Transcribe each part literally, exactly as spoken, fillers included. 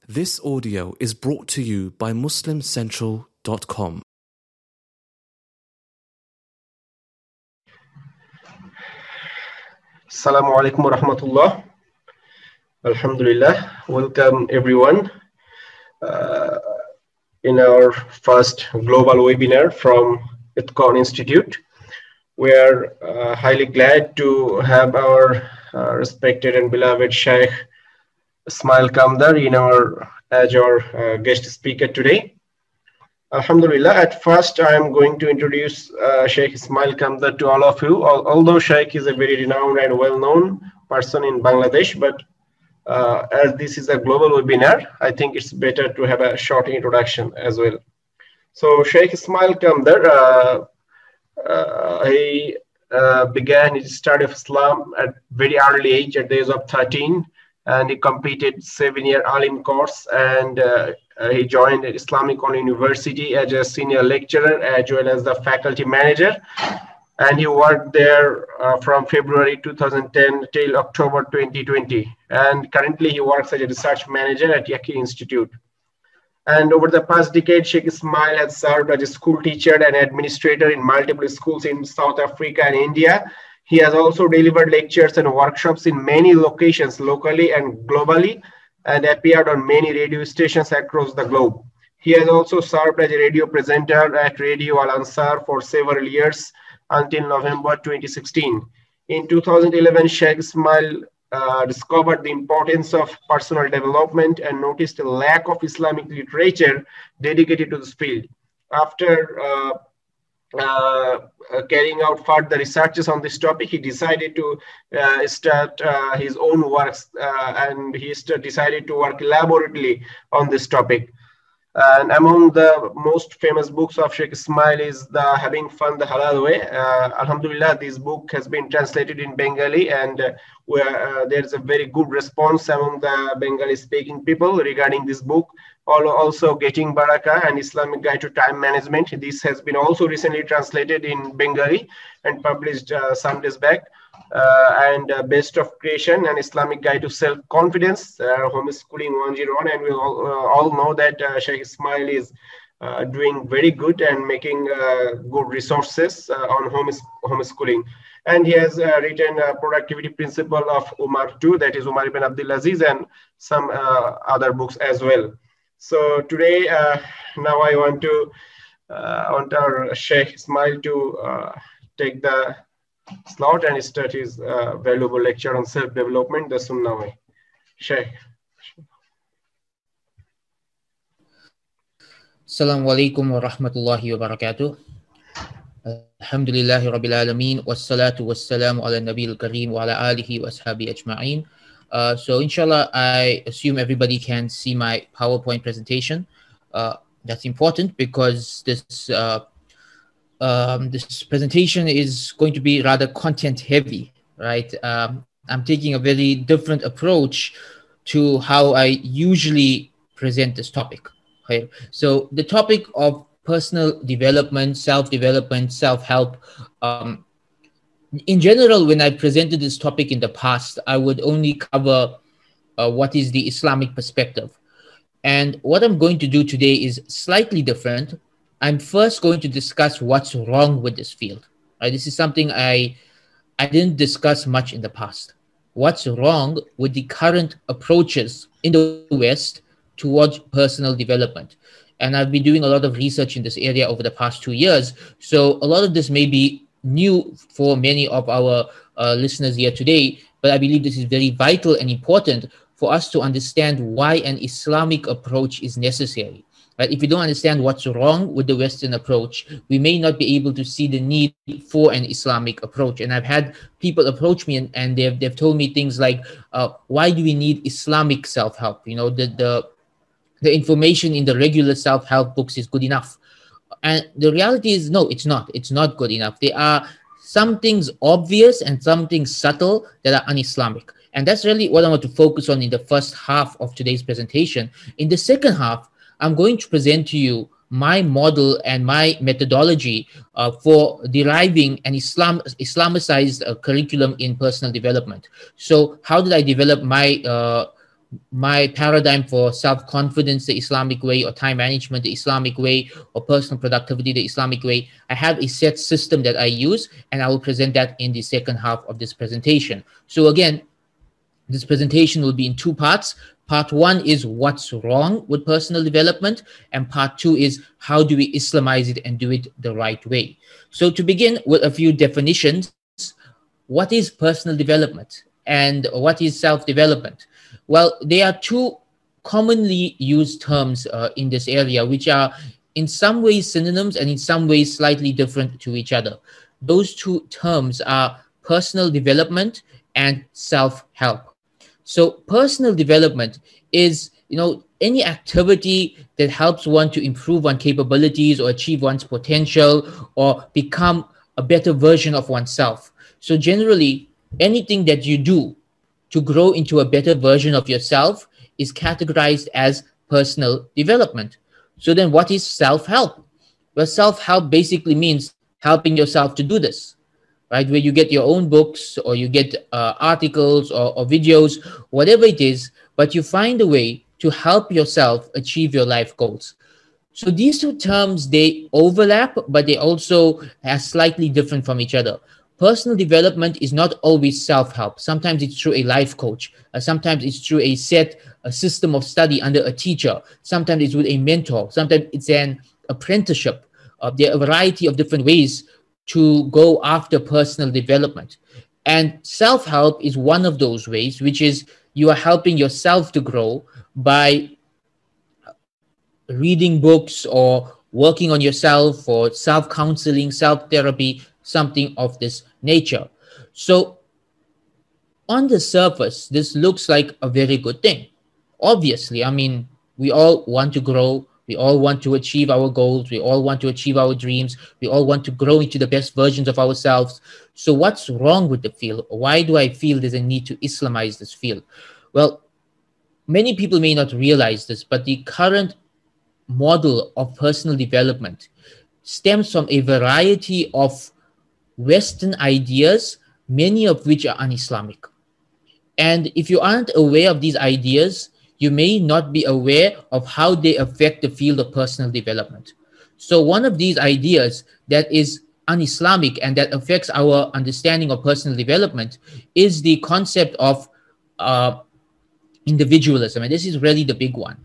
This audio is brought to you by Muslim Central dot com. Assalamu alaikum wa rahmatullah. Alhamdulillah. Welcome everyone uh, in our first global webinar from Itqan Institute. We are uh, highly glad to have our uh, respected and beloved Sheikh Ismail Kamdar in our as our uh, guest speaker today. Alhamdulillah. At first, I am going to introduce uh, Sheikh Ismail Kamdar to all of you. Al although Sheikh is a very renowned and well-known person in Bangladesh, but uh, as this is a global webinar, I think it's better to have a short introduction as well. So Sheikh Ismail Kamdar, uh, uh, he uh, began his study of Islam at very early age, at the age of thirteen. And he completed seven-year Alim course, and uh, uh, he joined Islamic University as a senior lecturer as well as the faculty manager. And he worked there uh, from February two thousand ten till October twenty twenty. And currently he works as a research manager at Yaqeen Institute. And over the past decade, Sheikh Ismail has served as a school teacher and administrator in multiple schools in South Africa and India. He has also delivered lectures and workshops in many locations locally and globally, and appeared on many radio stations across the globe. He has also served as a radio presenter at Radio Al Ansar for several years until November twenty sixteen. In two thousand eleven, Sheikh Ismail uh, discovered the importance of personal development and noticed a lack of Islamic literature dedicated to this field. After uh, Uh, uh, carrying out further researches on this topic, he decided to uh, start uh, his own works, uh, and he decided to work elaborately on this topic. And among the most famous books of Sheikh Ismail is the Having Fun the Halal Way. Uh, Alhamdulillah, this book has been translated in Bengali, and uh, where uh, there's a very good response among the Bengali-speaking people regarding this book. Also, Getting Barakah, an Islamic Guide to Time Management. This has been also recently translated in Bengali and published uh, some days back. Uh, and uh, Best of Creation, an Islamic Guide to Self-Confidence, uh, Homeschooling one oh one. And we all, uh, all know that uh, Sheikh Ismail is uh, doing very good and making uh, good resources uh, on homes homeschooling. And he has uh, written a productivity principle of Umar too, that is Umar ibn Abdulaziz, and some uh, other books as well. So today, uh, now I want to uh, want our Sheikh Ismail to uh, take the slot and start his uh, valuable lecture on self-development, the Sunnah way. Sheikh. Assalamu alaikum wa rahmatullahi wa barakatuh. Alhamdulillahi rabbil alameen, wassalatu wassalamu ala nabil kareem wa ala alihi wa ashabi ajma'een. Uh, so inshallah, I assume everybody can see my PowerPoint presentation. Uh, that's important because this uh, um, this presentation is going to be rather content heavy, right? Um, I'm taking a very different approach to how I usually present this topic. Okay? So the topic of personal development, self-development, self-help, um, in general, when I presented this topic in the past, I would only cover uh, what is the Islamic perspective. And what I'm going to do today is slightly different. I'm first going to discuss what's wrong with this field. Right? This is something I, I didn't discuss much in the past. What's wrong with the current approaches in the West towards personal development? And I've been doing a lot of research in this area over the past two years. So a lot of this may be new for many of our uh, listeners here today, but I believe this is very vital and important for us to understand why an Islamic approach is necessary. Right? If we don't understand what's wrong with the Western approach, we may not be able to see the need for an Islamic approach. And I've had people approach me and, and they've, they've told me things like, uh, why do we need Islamic self-help? You know, the, the, the information in the regular self-help books is good enough. And the reality is, no, it's not. It's not good enough. There are some things obvious and some things subtle that are un-Islamic. And that's really what I want to focus on in the first half of today's presentation. In the second half, I'm going to present to you my model and my methodology uh, for deriving an Islam Islamicized uh, curriculum in personal development. So how did I develop my uh, my paradigm for self-confidence, the Islamic way, or time management, the Islamic way, or personal productivity, the Islamic way. I have a set system that I use, and I will present that in the second half of this presentation. So again, this presentation will be in two parts. Part one is what's wrong with personal development, and part two is how do we Islamize it and do it the right way. So to begin with a few definitions, what is personal development and what is self-development? Well, there are two commonly used terms uh, in this area, which are in some ways synonyms and in some ways slightly different to each other. Those two terms are personal development and self-help. So personal development is, you know, any activity that helps one to improve one's capabilities or achieve one's potential or become a better version of oneself. So generally, anything that you do to grow into a better version of yourself is categorized as personal development. So then what is self-help? Well, self-help basically means helping yourself to do this, right? Where you get your own books or you get uh, articles or, or videos, whatever it is, but you find a way to help yourself achieve your life goals. So these two terms, they overlap, but they also are slightly different from each other. Personal development is not always self-help. Sometimes it's through a life coach. Uh, sometimes it's through a set a system of study under a teacher. Sometimes it's with a mentor. Sometimes it's an apprenticeship. Uh, there are a variety of different ways to go after personal development. And self-help is one of those ways, which is you are helping yourself to grow by reading books or working on yourself or self-counseling, self-therapy, something of this nature. So on the surface, this looks like a very good thing. Obviously, I mean, we all want to grow. We all want to achieve our goals. We all want to achieve our dreams. We all want to grow into the best versions of ourselves. So what's wrong with the field? Why do I feel there's a need to Islamize this field? Well, many people may not realize this, but the current model of personal development stems from a variety of Western ideas, many of which are un-Islamic. And if you aren't aware of these ideas, you may not be aware of how they affect the field of personal development. So one of these ideas that is un-Islamic and that affects our understanding of personal development is the concept of uh, individualism. And this is really the big one.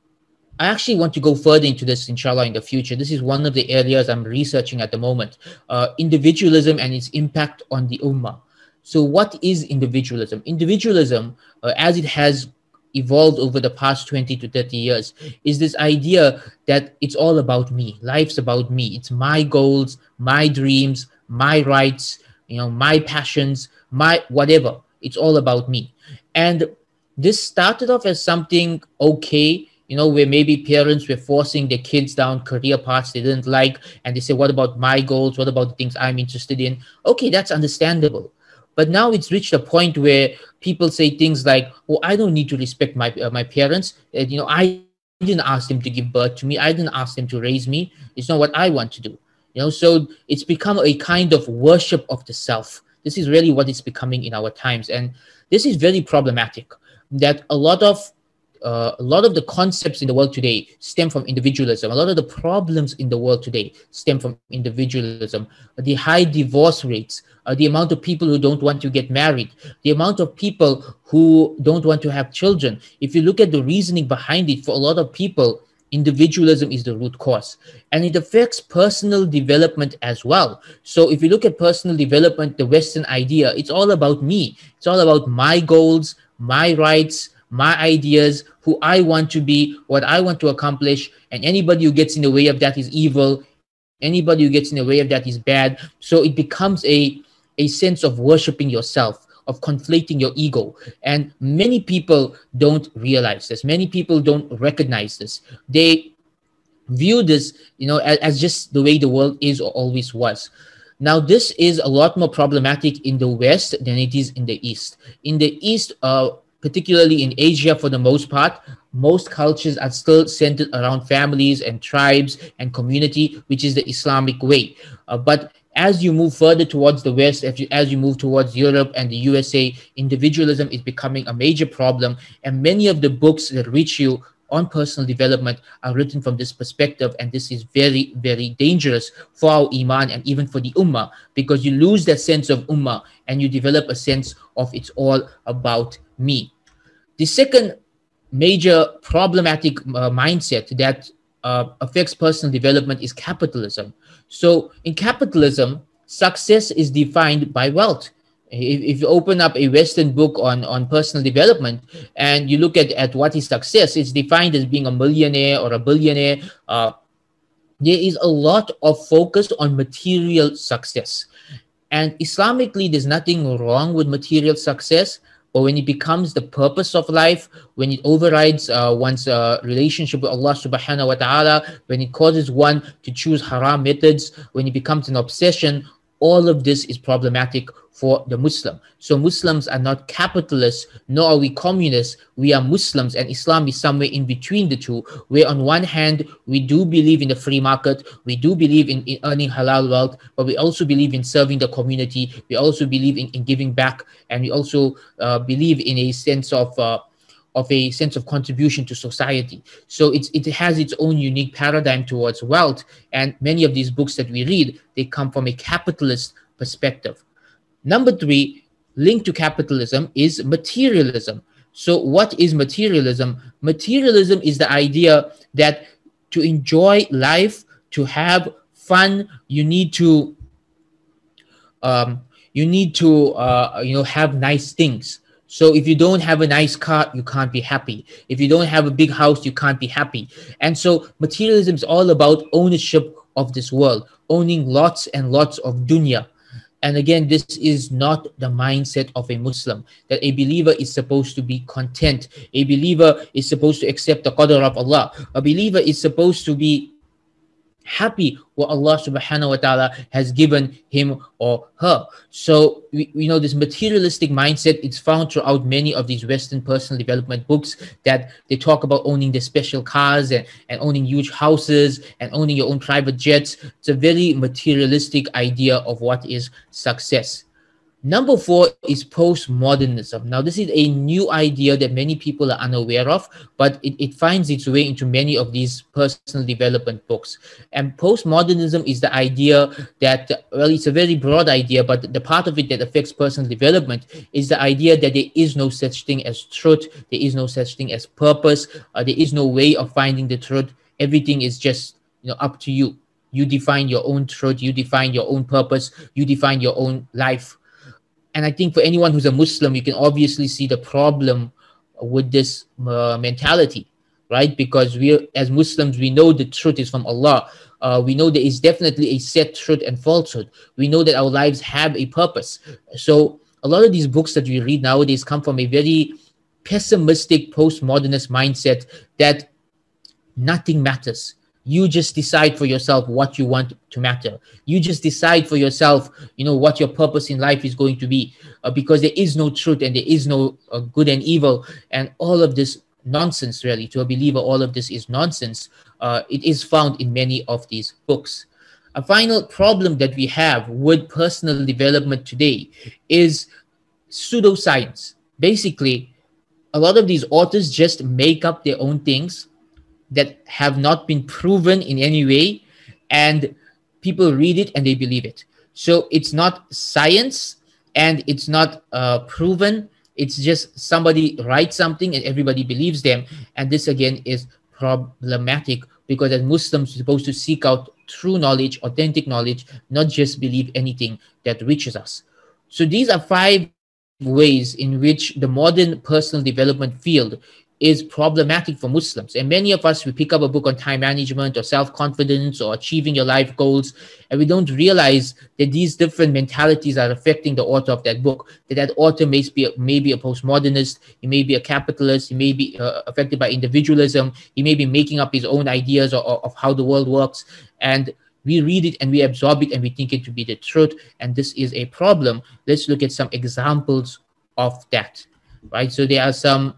I actually want to go further into this, inshallah, in the future. This is one of the areas I'm researching at the moment, uh, individualism and its impact on the ummah. So what is individualism? Individualism, uh, as it has evolved over the past twenty to thirty years, is this idea that it's all about me. Life's about me. It's my goals, my dreams, my rights, you know, my passions, my whatever. It's all about me. And this started off as something okay, you know, where maybe parents were forcing their kids down career paths they didn't like, and they say, what about my goals? What about the things I'm interested in? Okay, that's understandable. But now it's reached a point where people say things like, oh, I don't need to respect my uh, my parents. Uh, you know, I didn't ask them to give birth to me. I didn't ask them to raise me. It's not what I want to do. You know, so it's become a kind of worship of the self. This is really what it's becoming in our times. And this is very problematic, that a lot of Uh, a lot of the concepts in the world today stem from individualism. A lot of the problems in the world today stem from individualism. The high divorce rates, uh, the amount of people who don't want to get married, the amount of people who don't want to have children. If you look at the reasoning behind it, for a lot of people, individualism is the root cause. And it affects personal development as well. So if you look at personal development, the Western idea, it's all about me. It's all about my goals, my rights, my ideas, who I want to be, what I want to accomplish, and anybody who gets in the way of that is evil. Anybody who gets in the way of that is bad. So it becomes a, a sense of worshiping yourself, of conflating your ego. And many people don't realize this. Many people don't recognize this. They view this, you know, as, as just the way the world is or always was. Now, this is a lot more problematic in the West than it is in the East. In the East, uh, particularly in Asia, for the most part, most cultures are still centered around families and tribes and community, which is the Islamic way. Uh, but As you move further towards the West, as you, as you move towards Europe and the U S A, individualism is becoming a major problem. And many of the books that reach you on personal development are written from this perspective. And this is very, very dangerous for our Iman and even for the Ummah, because you lose that sense of Ummah and you develop a sense of it's all about me. The second major problematic uh, mindset that uh, affects personal development is capitalism. So in capitalism, success is defined by wealth. If, if you open up a Western book on, on personal development and you look at, at what is success, it's defined as being a millionaire or a billionaire. Uh, there is a lot of focus on material success. And Islamically, there's nothing wrong with material success. But when it becomes the purpose of life, when it overrides uh, one's uh, relationship with Allah subhanahu wa ta'ala, when it causes one to choose haram methods, when it becomes an obsession, all of this is problematic for the Muslim. So Muslims are not capitalists, nor are we communists. We are Muslims, and Islam is somewhere in between the two, where on one hand, we do believe in the free market, we do believe in, in earning halal wealth, but we also believe in serving the community, we also believe in, in giving back, and we also uh, believe in a sense of uh, of a sense of contribution to society. So it's, it has its own unique paradigm towards wealth. And many of these books that we read, they come from a capitalist perspective. Number three, linked to capitalism is materialism. So what is materialism? Materialism is the idea that to enjoy life, to have fun, you need to, um, you need to, uh, you know, have nice things. So if you don't have a nice car, you can't be happy. If you don't have a big house, you can't be happy. And so materialism is all about ownership of this world, owning lots and lots of dunya. And again, this is not the mindset of a Muslim, that a believer is supposed to be content. A believer is supposed to accept the qadr of Allah. A believer is supposed to be happy what Allah subhanahu wa ta'ala has given him or her. So we, we know this materialistic mindset is found throughout many of these Western personal development books, that they talk about owning the special cars and, and owning huge houses and owning your own private jets. It's a very materialistic idea of what is success. Number four is postmodernism. Now, this is a new idea that many people are unaware of, but it, it finds its way into many of these personal development books. And postmodernism is the idea that, well, it's a very broad idea, but the part of it that affects personal development is the idea that there is no such thing as truth, there is no such thing as purpose, uh, there is no way of finding the truth. Everything is just, you know, up to you. You define your own truth, you define your own purpose, you define your own life. And I think for anyone who's a Muslim, you can obviously see the problem with this uh, mentality, right? Because we, as Muslims, we know the truth is from Allah. Uh, we know there is definitely a set truth and falsehood. We know that our lives have a purpose. So a lot of these books that we read nowadays come from a very pessimistic postmodernist mindset that nothing matters. You just decide for yourself what you want to matter. You just decide for yourself, you know, what your purpose in life is going to be, uh, because there is no truth and there is no uh, good and evil. And all of this nonsense, really, to a believer, all of this is nonsense. Uh, it is found in many of these books. A final problem that we have with personal development today is pseudoscience. Basically, a lot of these authors just make up their own things that have not been proven in any way, and people read it and they believe it. So it's not science and it's not uh, proven. It's just somebody writes something and everybody believes them. And this again is problematic, because as Muslims, we're supposed to seek out true knowledge, authentic knowledge, not just believe anything that reaches us. So these are five ways in which the modern personal development field is problematic for Muslims. And many of us, we pick up a book on time management or self-confidence or achieving your life goals, and we don't realize that these different mentalities are affecting the author of that book. That that author may be, may be a postmodernist, he may be a capitalist, he may be uh, affected by individualism, he may be making up his own ideas of, of how the world works. And we read it and we absorb it and we think it to be the truth. And this is a problem. Let's look at some examples of that, right? So there are some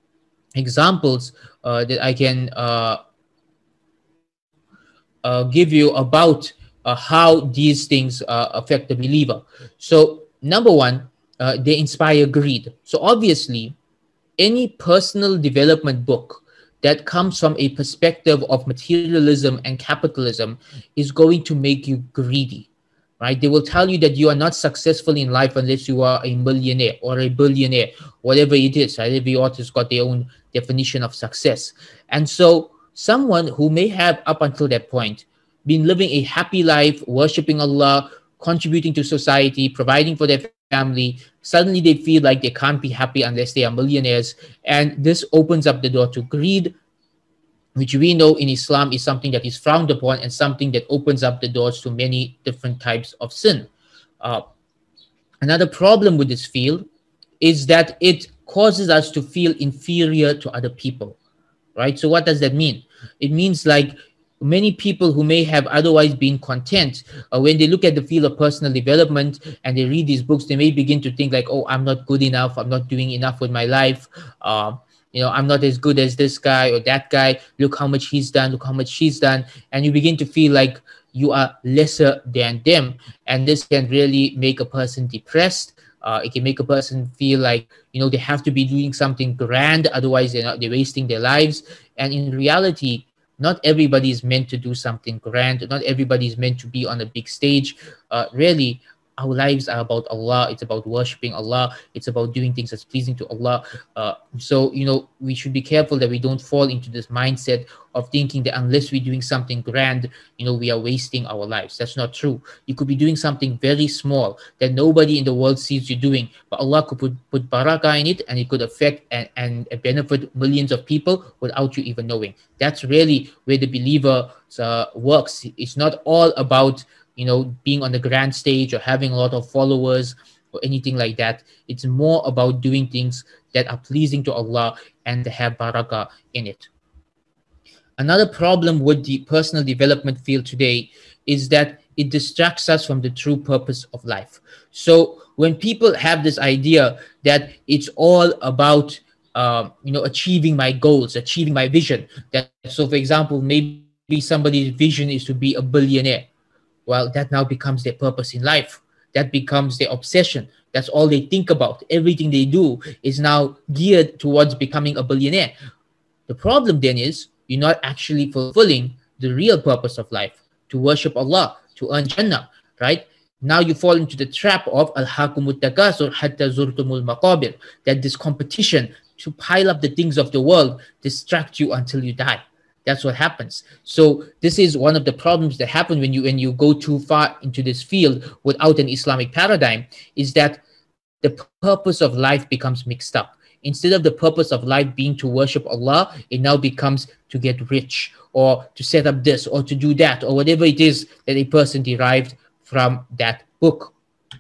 examples uh, that I can uh, uh, give you about uh, how these things uh, affect the believer. So number one, uh, they inspire greed. So obviously, any personal development book that comes from a perspective of materialism and capitalism is going to make you greedy, right? They will tell you that you are not successful in life unless you are a millionaire or a billionaire, whatever it is, right? Every author's got their own definition of success. And so someone who may have, up until that point, been living a happy life, worshiping Allah, contributing to society, providing for their family, suddenly they feel like they can't be happy unless they are millionaires. And this opens up the door to greed, which we know in Islam is something that is frowned upon and something that opens up the doors to many different types of sin. Uh, another problem with this field is that it causes us to feel inferior to other people, right? So what does that mean? It means like many people who may have otherwise been content, uh, when they look at the field of personal development and they read these books, they may begin to think like, oh, I'm not good enough. I'm not doing enough with my life. Uh, you know, I'm not as good as this guy or that guy. Look how much he's done. Look how much she's done. And you begin to feel like you are lesser than them. And this can really make a person depressed. Uh, it can make a person feel like, you know, they have to be doing something grand. Otherwise, they're not, they're wasting their lives. And in reality, not everybody is meant to do something grand. Not everybody is meant to be on a big stage. Uh, really, our lives are about Allah. It's about worshiping Allah. It's about doing things that's pleasing to Allah. Uh, so, you know, we should be careful that we don't fall into this mindset of thinking that unless we're doing something grand, you know, we are wasting our lives. That's not true. You could be doing something very small that nobody in the world sees you doing, but Allah could put, put barakah in it, and it could affect and, and benefit millions of people without you even knowing. That's really where the believer uh, works. It's not all about, you know, being on the grand stage or having a lot of followers or anything like that. It's more about doing things that are pleasing to Allah and have barakah in it. Another problem with the personal development field today is that it distracts us from the true purpose of life. So when people have this idea that it's all about, uh, you know, achieving my goals, achieving my vision, that, so for example, maybe somebody's vision is to be a billionaire. Well, that now becomes their purpose in life. That becomes their obsession. That's all they think about. Everything they do is now geared towards becoming a billionaire. The problem then is you're not actually fulfilling the real purpose of life, to worship Allah, to earn Jannah, right? Now you fall into the trap of al-hakumut takasur hatta zurtumul maqabir, that this competition to pile up the things of the world distract you until you die. That's what happens. So this is one of the problems that happen when you when you go too far into this field without an Islamic paradigm, is that the purpose of life becomes mixed up. Instead of the purpose of life being to worship Allah, it now becomes to get rich or to set up this or to do that or whatever it is that a person derived from that book.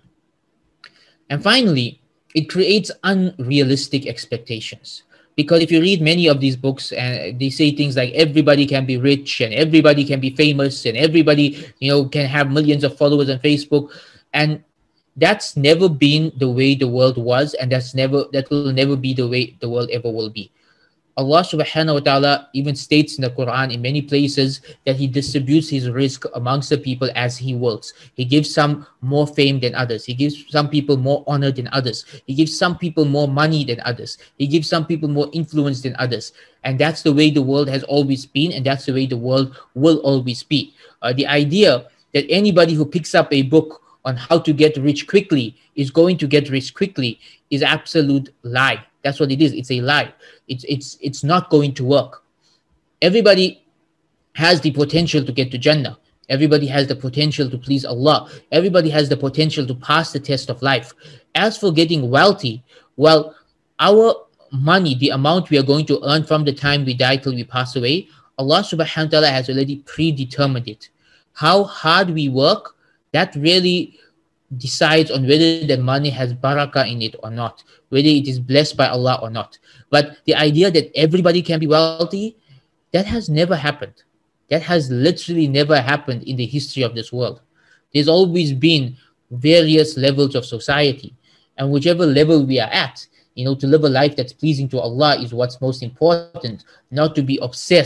And finally, it creates unrealistic expectations. Because if you read many of these books and they say things like everybody can be rich and everybody can be famous and everybody, you know, can have millions of followers on Facebook, and that's never been the way the world was, and that's never that will never be the way the world ever will be. Allah subhanahu wa ta'ala even states in the Quran in many places that he distributes his rizq amongst the people as he wills. He gives some more fame than others. He gives some people more honor than others. He gives some people more money than others. He gives some people more influence than others. And that's the way the world has always been, and that's the way the world will always be. Uh, the idea that anybody who picks up a book on how to get rich quickly is going to get rich quickly is absolute lie. That's what it is. It's a lie. It's it's it's not going to work. Everybody has the potential to get to Jannah. Everybody has the potential to please Allah. Everybody has the potential to pass the test of life. As for getting wealthy, well, our money, the amount we are going to earn from the time we die till we pass away, Allah subhanahu wa ta'ala has already predetermined it. How hard we work, that really decides on whether the money has barakah in it or not, whether it is blessed by Allah or not. But the idea that everybody can be wealthy, that has never happened. That has literally never happened in the history of this world. There's always been various levels of society, and whichever level we are at, you know, to live a life that's pleasing to Allah is what's most important, not to be obsessed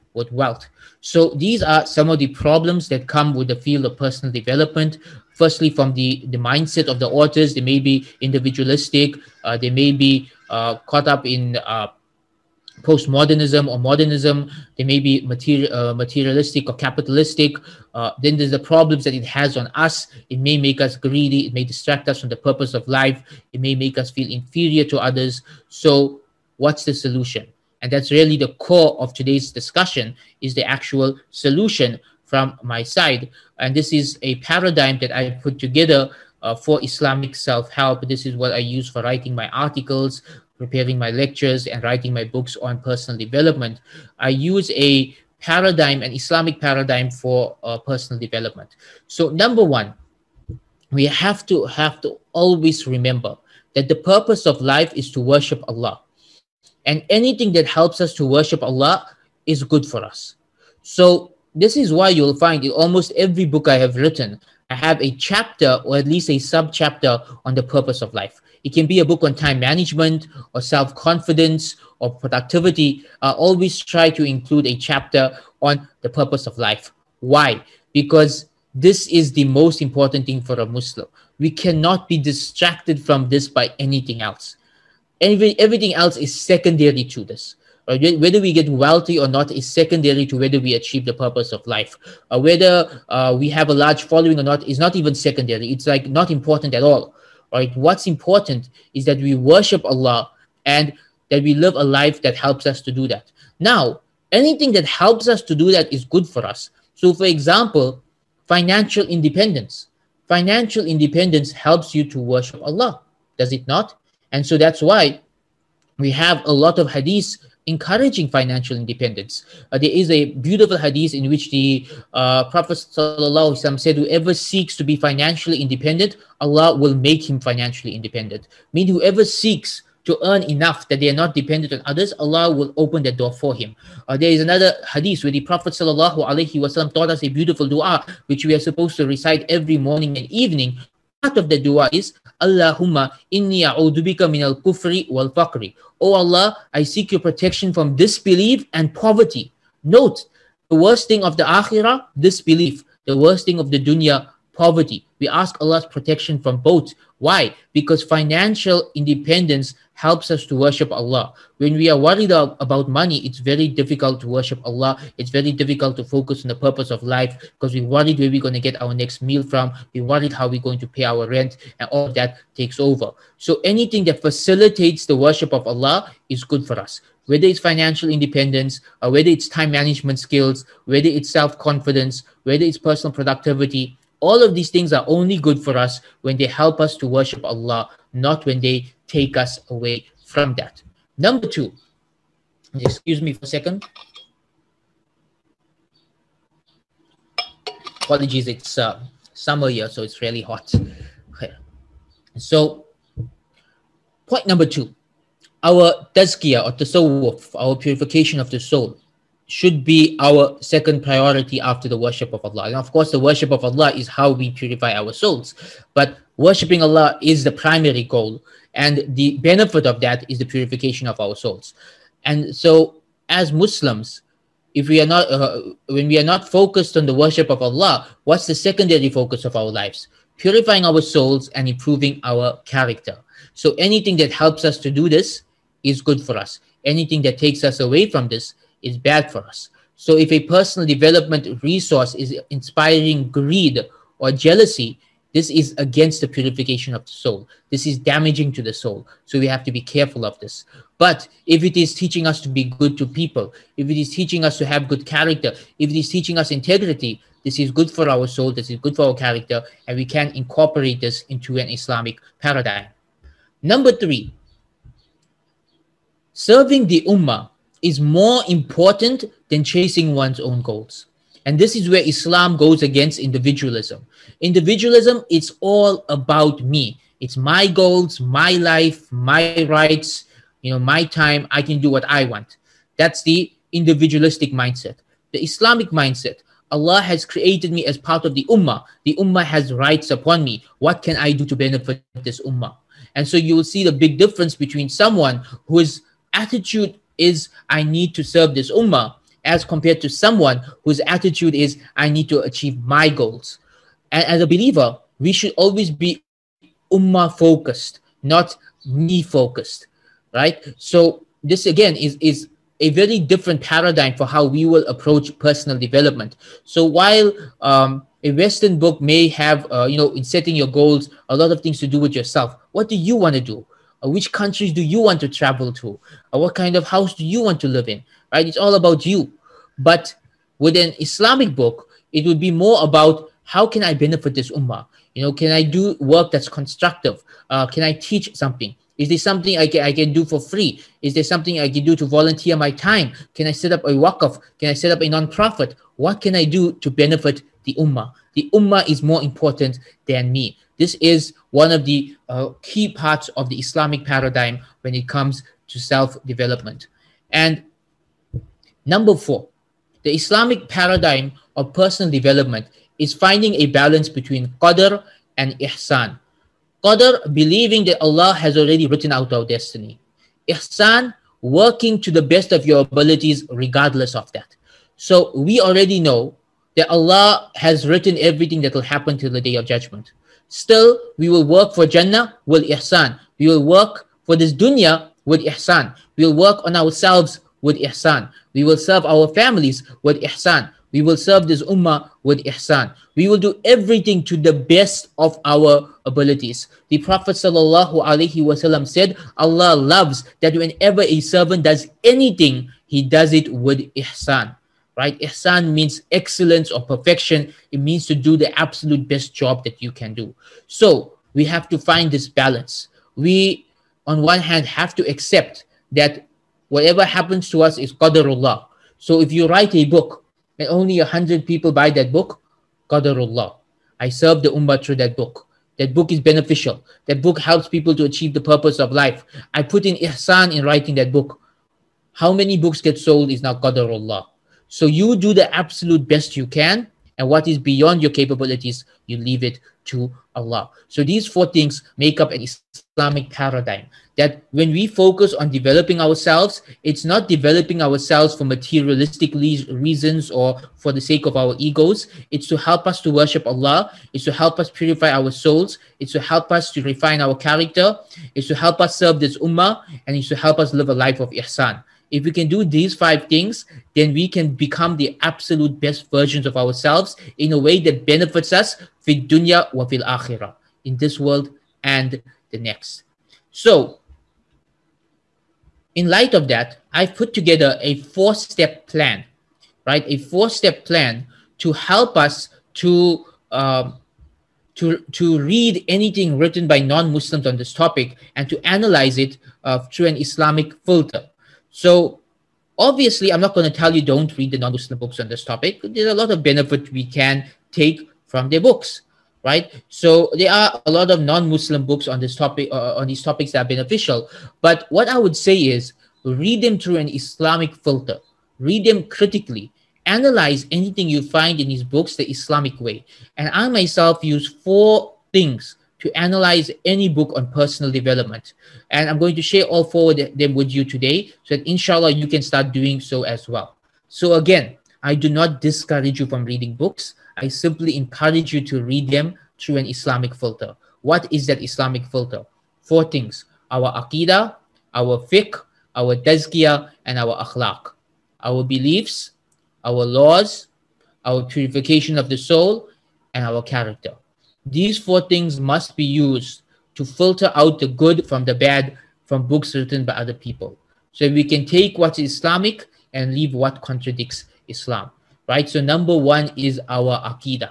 with wealth. So these are some of the problems that come with the field of personal development. Firstly, from the, the mindset of the authors, they may be individualistic, uh, they may be uh, caught up in uh, postmodernism or modernism, they may be material, uh, materialistic or capitalistic. Uh, then there's the problems that it has on us. It may make us greedy, it may distract us from the purpose of life, it may make us feel inferior to others. So what's the solution? And that's really the core of today's discussion, is the actual solution from my side. And this is a paradigm that I put together uh, for Islamic self-help. This is what I use for writing my articles, preparing my lectures, and writing my books on personal development. I use a paradigm, an Islamic paradigm for uh, personal development. So number one, we have to have to always remember that the purpose of life is to worship Allah. And anything that helps us to worship Allah is good for us. So this is why you'll find in almost every book I have written, I have a chapter or at least a sub-chapter on the purpose of life. It can be a book on time management or self-confidence or productivity. I always try to include a chapter on the purpose of life. Why? Because this is the most important thing for a Muslim. We cannot be distracted from this by anything else. Every, everything else is secondary to this. Uh, whether we get wealthy or not is secondary to whether we achieve the purpose of life. Uh, whether uh, we have a large following or not is not even secondary. It's like not important at all. Right? What's important is that we worship Allah and that we live a life that helps us to do that. Now, anything that helps us to do that is good for us. So, for example, financial independence. Financial independence helps you to worship Allah, does it not? And so that's why we have a lot of hadiths encouraging financial independence. Uh, there is a beautiful hadith in which the uh, Prophet ﷺ said, whoever seeks to be financially independent, Allah will make him financially independent. Meaning whoever seeks to earn enough that they are not dependent on others, Allah will open the door for him. Uh, there is another hadith where the Prophet ﷺ taught us a beautiful dua, which we are supposed to recite every morning and evening. Part of the dua is, Allahumma inni a'udhu bika min al-kufri wal faqri. Oh Allah, I seek your protection from disbelief and poverty. Note, the worst thing of the akhirah, disbelief. The worst thing of the dunya, poverty. We ask Allah's protection from both. Why? Because financial independence helps us to worship Allah. When we are worried about money, it's very difficult to worship Allah. It's very difficult to focus on the purpose of life because we're worried where we're going to get our next meal from. We're worried how we're going to pay our rent, and all of that takes over. So anything that facilitates the worship of Allah is good for us. Whether it's financial independence, or whether it's time management skills, whether it's self-confidence, whether it's personal productivity, all of these things are only good for us when they help us to worship Allah, not when they take us away from that. Number two, excuse me for a second. Apologies, it's uh, summer here, so it's really hot. Okay. So, point number two, our tazkiyah or tasawwuf, our purification of the soul, should be our second priority after the worship of Allah. And of course, the worship of Allah is how we purify our souls. But worshipping Allah is the primary goal. And the benefit of that is the purification of our souls. And so, as Muslims, if we are not, uh, when we are not focused on the worship of Allah, what's the secondary focus of our lives? Purifying our souls and improving our character. So anything that helps us to do this is good for us. Anything that takes us away from this is bad for us. So if a personal development resource is inspiring greed or jealousy, this is against the purification of the soul. This is damaging to the soul. So we have to be careful of this. But if it is teaching us to be good to people, if it is teaching us to have good character, if it is teaching us integrity, this is good for our soul, this is good for our character, and we can incorporate this into an Islamic paradigm. Number three, serving the ummah is more important than chasing one's own goals. And this is where Islam goes against individualism. Individualism, it's all about me. It's my goals, my life, my rights, you know, my time. I can do what I want. That's the individualistic mindset. The Islamic mindset, Allah has created me as part of the ummah. The ummah has rights upon me. What can I do to benefit this ummah? And so you will see the big difference between someone whose attitude is, I need to serve this ummah, as compared to someone whose attitude is, I need to achieve my goals. And as a believer, we should always be ummah focused, not me focused, right? So this again is, is a very different paradigm for how we will approach personal development. So while um, a Western book may have, uh, you know, in setting your goals, a lot of things to do with yourself. What do you want to do? Uh, which countries do you want to travel to? Uh, what kind of house do you want to live in? Right? It's all about you. But with an Islamic book, it would be more about how can I benefit this ummah? You know, can I do work that's constructive? Uh, can I teach something? Is there something I can, I can do for free? Is there something I can do to volunteer my time? Can I set up a waqf? Can I set up a non-profit? What can I do to benefit the ummah? The ummah is more important than me. This is one of the uh, key parts of the Islamic paradigm when it comes to self-development. And number four, the Islamic paradigm of personal development is finding a balance between qadr and ihsan. Qadr, believing that Allah has already written out our destiny. Ihsan, working to the best of your abilities regardless of that. So we already know that Allah has written everything that will happen till the day of judgment. Still, we will work for Jannah with ihsan. We will work for this dunya with ihsan. We will work on ourselves with ihsan. We will serve our families with ihsan. We will serve this ummah with ihsan. We will do everything to the best of our abilities. The Prophet sallallahu alaihi wasallam said, Allah loves that whenever a servant does anything, he does it with ihsan. Right? Ihsan means excellence or perfection. It means to do the absolute best job that you can do. So we have to find this balance. We, on one hand, have to accept that whatever happens to us is qadarullah. So if you write a book and only a hundred people buy that book, qadarullah. I serve the ummah through that book. That book is beneficial. That book helps people to achieve the purpose of life. I put in ihsan in writing that book. How many books get sold is now qadarullah. So you do the absolute best you can, and what is beyond your capabilities, you leave it to Allah. So these four things make up an Islamic paradigm. That when we focus on developing ourselves, it's not developing ourselves for materialistic reasons or for the sake of our egos. It's to help us to worship Allah. It's to help us purify our souls. It's to help us to refine our character. It's to help us serve this ummah, and it's to help us live a life of ihsan. If we can do these five things, then we can become the absolute best versions of ourselves in a way that benefits us fi dunya wa fil akhirah, in this world and the next. So, in light of that, I've put together a four-step plan, right? A four-step plan to help us to um, to to read anything written by non-Muslims on this topic and to analyze it uh, through an Islamic filter. So obviously, I'm not going to tell you don't read the non-Muslim books on this topic. There's a lot of benefit we can take from their books, right? So there are a lot of non-Muslim books on this topic, uh, on these topics that are beneficial. But what I would say is read them through an Islamic filter. Read them critically. Analyze anything you find in these books the Islamic way. And I myself use four things to analyze any book on personal development. And I'm going to share all four of them with you today so that inshallah you can start doing so as well. So again, I do not discourage you from reading books. I simply encourage you to read them through an Islamic filter. What is that Islamic filter? Four things: our aqidah, our fiqh, our tazkiyah, and our akhlaq. Our beliefs, our laws, our purification of the soul, and our character. These four things must be used to filter out the good from the bad from books written by other people. So we can take what's Islamic and leave what contradicts Islam, right? So number one is our aqidah.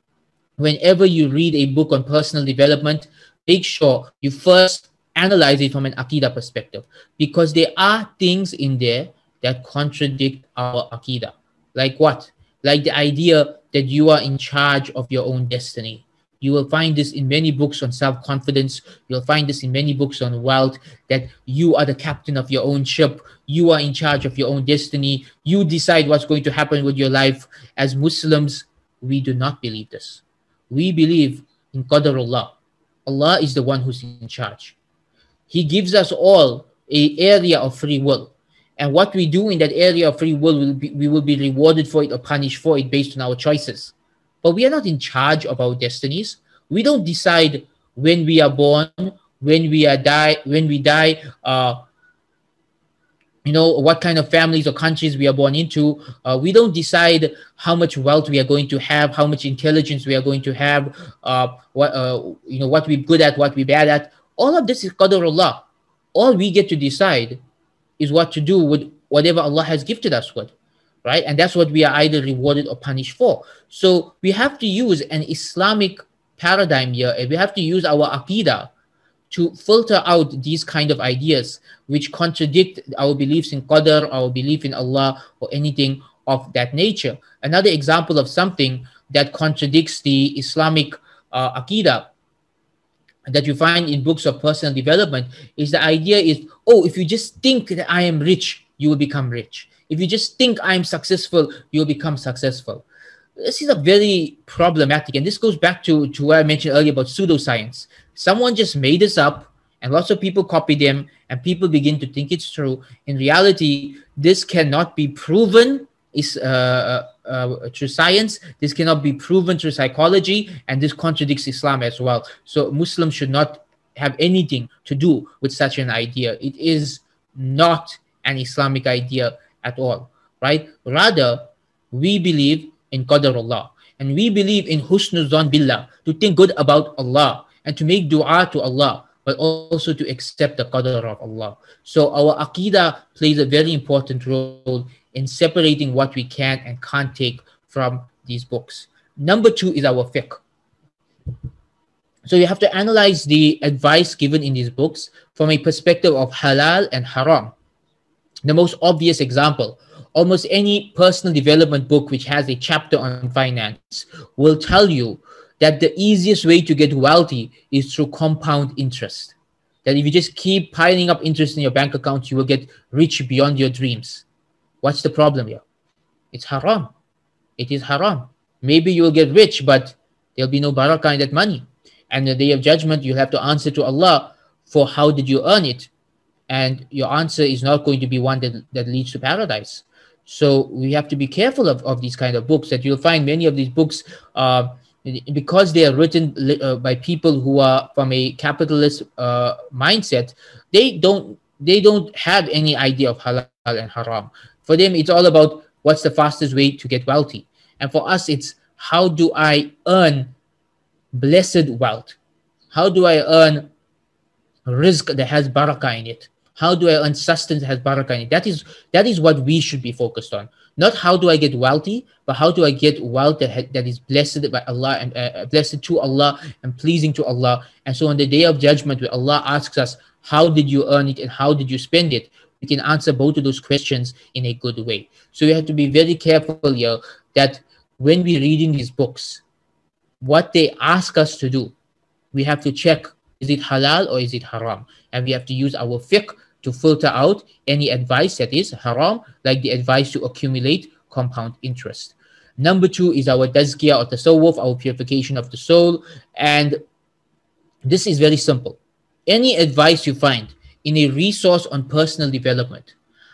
Whenever you read a book on personal development, make sure you first analyze it from an aqidah perspective, because there are things in there that contradict our aqidah. Like what? Like the idea that you are in charge of your own destiny. You will find this in many books on self-confidence. You'll find this in many books on wealth, that you are the captain of your own ship. You are in charge of your own destiny. You decide what's going to happen with your life. As Muslims, we do not believe this. We believe in qadarullah. Allah is the one who's in charge. He gives us all an area of free will. And what we do in that area of free will, will be, we will be rewarded for it or punished for it based on our choices. But we are not in charge of our destinies. We don't decide when we are born, when we are die, when we die, uh, you know, what kind of families or countries we are born into. Uh, we don't decide how much wealth we are going to have, how much intelligence we are going to have, uh, what, uh, you know, what we're good at, what we're bad at. All of this is qadarullah. All we get to decide is what to do with whatever Allah has gifted us with, right? And that's what we are either rewarded or punished for. So we have to use an Islamic paradigm here, and we have to use our aqidah to filter out these kind of ideas which contradict our beliefs in qadar, our belief in Allah, or anything of that nature. Another example of something that contradicts the Islamic uh, aqidah that you find in books of personal development is the idea is, oh, if you just think that I am rich, you will become rich. If you just think I am successful, you will become successful. This is a very problematic, and this goes back to, to what I mentioned earlier about pseudoscience. Someone just made this up, and lots of people copy them, and people begin to think it's true. In reality, this cannot be proven is uh, uh, through science. This cannot be proven through psychology, and this contradicts Islam as well. So Muslims should not have anything to do with such an idea. It is not an Islamic idea at all, right? Rather, we believe in qadarullah, and we believe in husnul zan billah, to think good about Allah and to make dua to Allah, but also to accept the qadar of Allah. So our aqidah plays a very important role in separating what we can and can't take from these books. Number two is our fiqh. So you have to analyze the advice given in these books from a perspective of halal and haram. The most obvious example, almost any personal development book which has a chapter on finance will tell you that the easiest way to get wealthy is through compound interest. That if you just keep piling up interest in your bank account, you will get rich beyond your dreams. What's the problem here? It's haram. It is haram. Maybe you will get rich, but there'll be no barakah in that money. And the day of judgment, you'll have to answer to Allah for how did you earn it. And your answer is not going to be one that, that leads to paradise. So we have to be careful of, of these kind of books, that you'll find many of these books, uh, because they are written uh, by people who are from a capitalist uh, mindset, they don't, they don't have any idea of halal and haram. For them, it's all about what's the fastest way to get wealthy. And for us, it's how do I earn blessed wealth? How do I earn rizq that has barakah in it? How do I earn sustenance that has barakah in it? That is, that is what we should be focused on. Not how do I get wealthy, but how do I get wealth that, ha- that is blessed by Allah and uh, blessed to Allah and pleasing to Allah. And so on the day of judgment, where Allah asks us, how did you earn it and how did you spend it? We can answer both of those questions in a good way. So we have to be very careful here that when we're reading these books, what they ask us to do, we have to check, is it halal or is it haram? And we have to use our fiqh to filter out any advice that is haram, like the advice to accumulate compound interest. Number two is our tazkiyah or tasawwuf, our purification of the soul. And this is very simple. Any advice you find in a resource on personal development,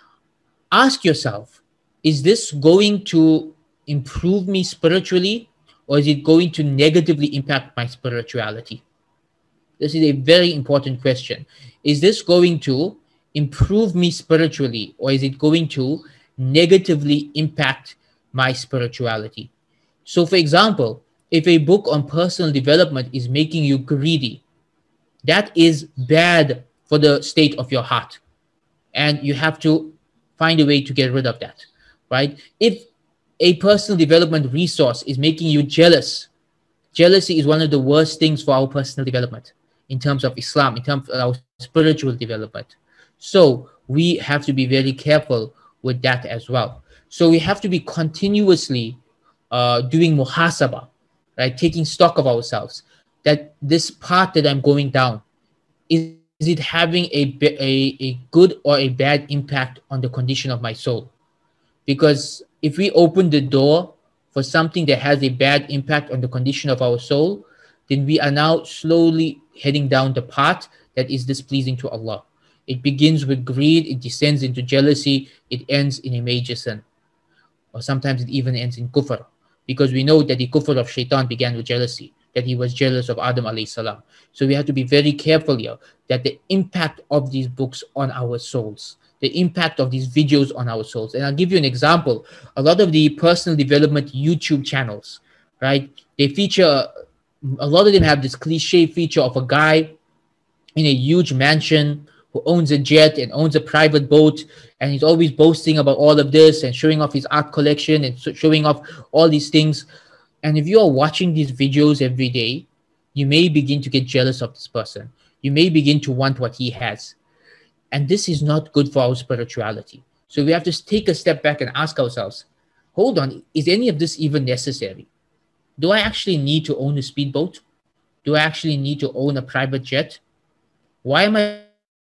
ask yourself, is this going to improve me spiritually, or is it going to negatively impact my spirituality? This is a very important question. Is this going to improve me spiritually, or is it going to negatively impact my spirituality? So for example, if a book on personal development is making you greedy, that is bad for the state of your heart. And you have to find a way to get rid of that, right? If a personal development resource is making you jealous, jealousy is one of the worst things for our personal development in terms of Islam, in terms of our spiritual development. So we have to be very careful with that as well. So we have to be continuously uh, doing muhasabah, right? Taking stock of ourselves, that this path that I'm going down, is, is it having a, a, a good or a bad impact on the condition of my soul? Because if we open the door for something that has a bad impact on the condition of our soul, then we are now slowly heading down the path that is displeasing to Allah. It begins with greed, it descends into jealousy, it ends in a major sin. Or sometimes it even ends in kufr. Because we know that the kufr of shaitan began with jealousy, that he was jealous of Adam alayhi salam. So we have to be very careful here that the impact of these books on our souls, the impact of these videos on our souls. And I'll give you an example. A lot of the personal development YouTube channels, right? They feature, a lot of them have this cliche feature of a guy in a huge mansion who owns a jet and owns a private boat, and he's always boasting about all of this and showing off his art collection and showing off all these things. And if you are watching these videos every day, you may begin to get jealous of this person. You may begin to want what he has. And this is not good for our spirituality. So we have to take a step back and ask ourselves, hold on, is any of this even necessary? Do I actually need to own a speedboat? Do I actually need to own a private jet? Why am I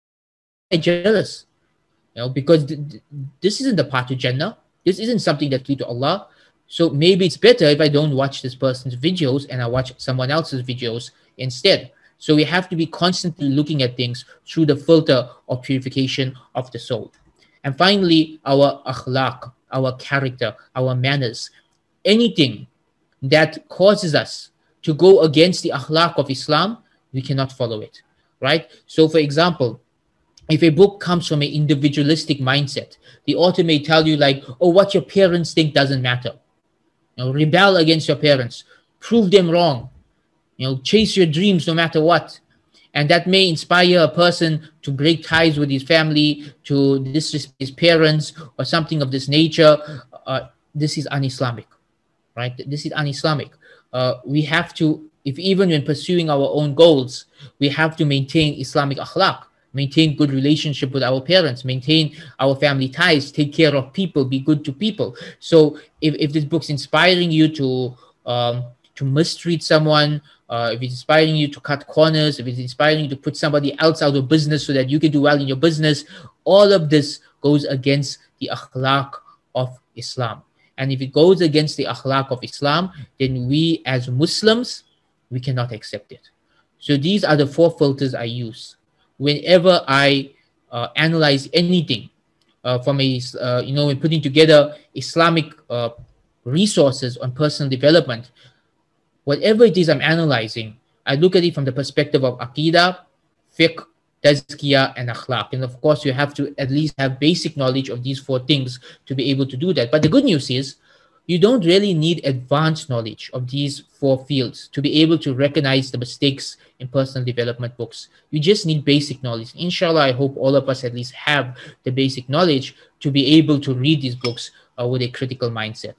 jealous? You know, because th- th- this isn't the path to Jannah. This isn't something that leads to Allah. So maybe it's better if I don't watch this person's videos and I watch someone else's videos instead. So we have to be constantly looking at things through the filter of purification of the soul. And finally, our akhlaq, our character, our manners, anything that causes us to go against the akhlaq of Islam, we cannot follow it, right? So for example, if a book comes from an individualistic mindset, the author may tell you like, oh, what your parents think doesn't matter. You know, rebel against your parents, prove them wrong, you know, chase your dreams no matter what. And that may inspire a person to break ties with his family, to disrespect his parents or something of this nature. Uh, this is un-Islamic, right? This is un-Islamic. Uh, we have to, if even when pursuing our own goals, we have to maintain Islamic akhlaq, maintain good relationship with our parents, maintain our family ties, take care of people, be good to people. So if, if this book's inspiring you to um, to mistreat someone, uh, if it's inspiring you to cut corners, if it's inspiring you to put somebody else out of business so that you can do well in your business, all of this goes against the akhlaq of Islam. And if it goes against the akhlaq of Islam, then we as Muslims, we cannot accept it. So these are the four filters I use whenever I uh, analyze anything uh, from a, uh, you know, in putting together Islamic uh, resources on personal development. Whatever it is I'm analyzing, I look at it from the perspective of Aqidah, Fiqh, Tazkiyah, and Akhlaq. And of course, you have to at least have basic knowledge of these four things to be able to do that. But the good news is, you don't really need advanced knowledge of these four fields to be able to recognize the mistakes in personal development books. You just need basic knowledge. Inshallah, I hope all of us at least have the basic knowledge to be able to read these books uh, with a critical mindset.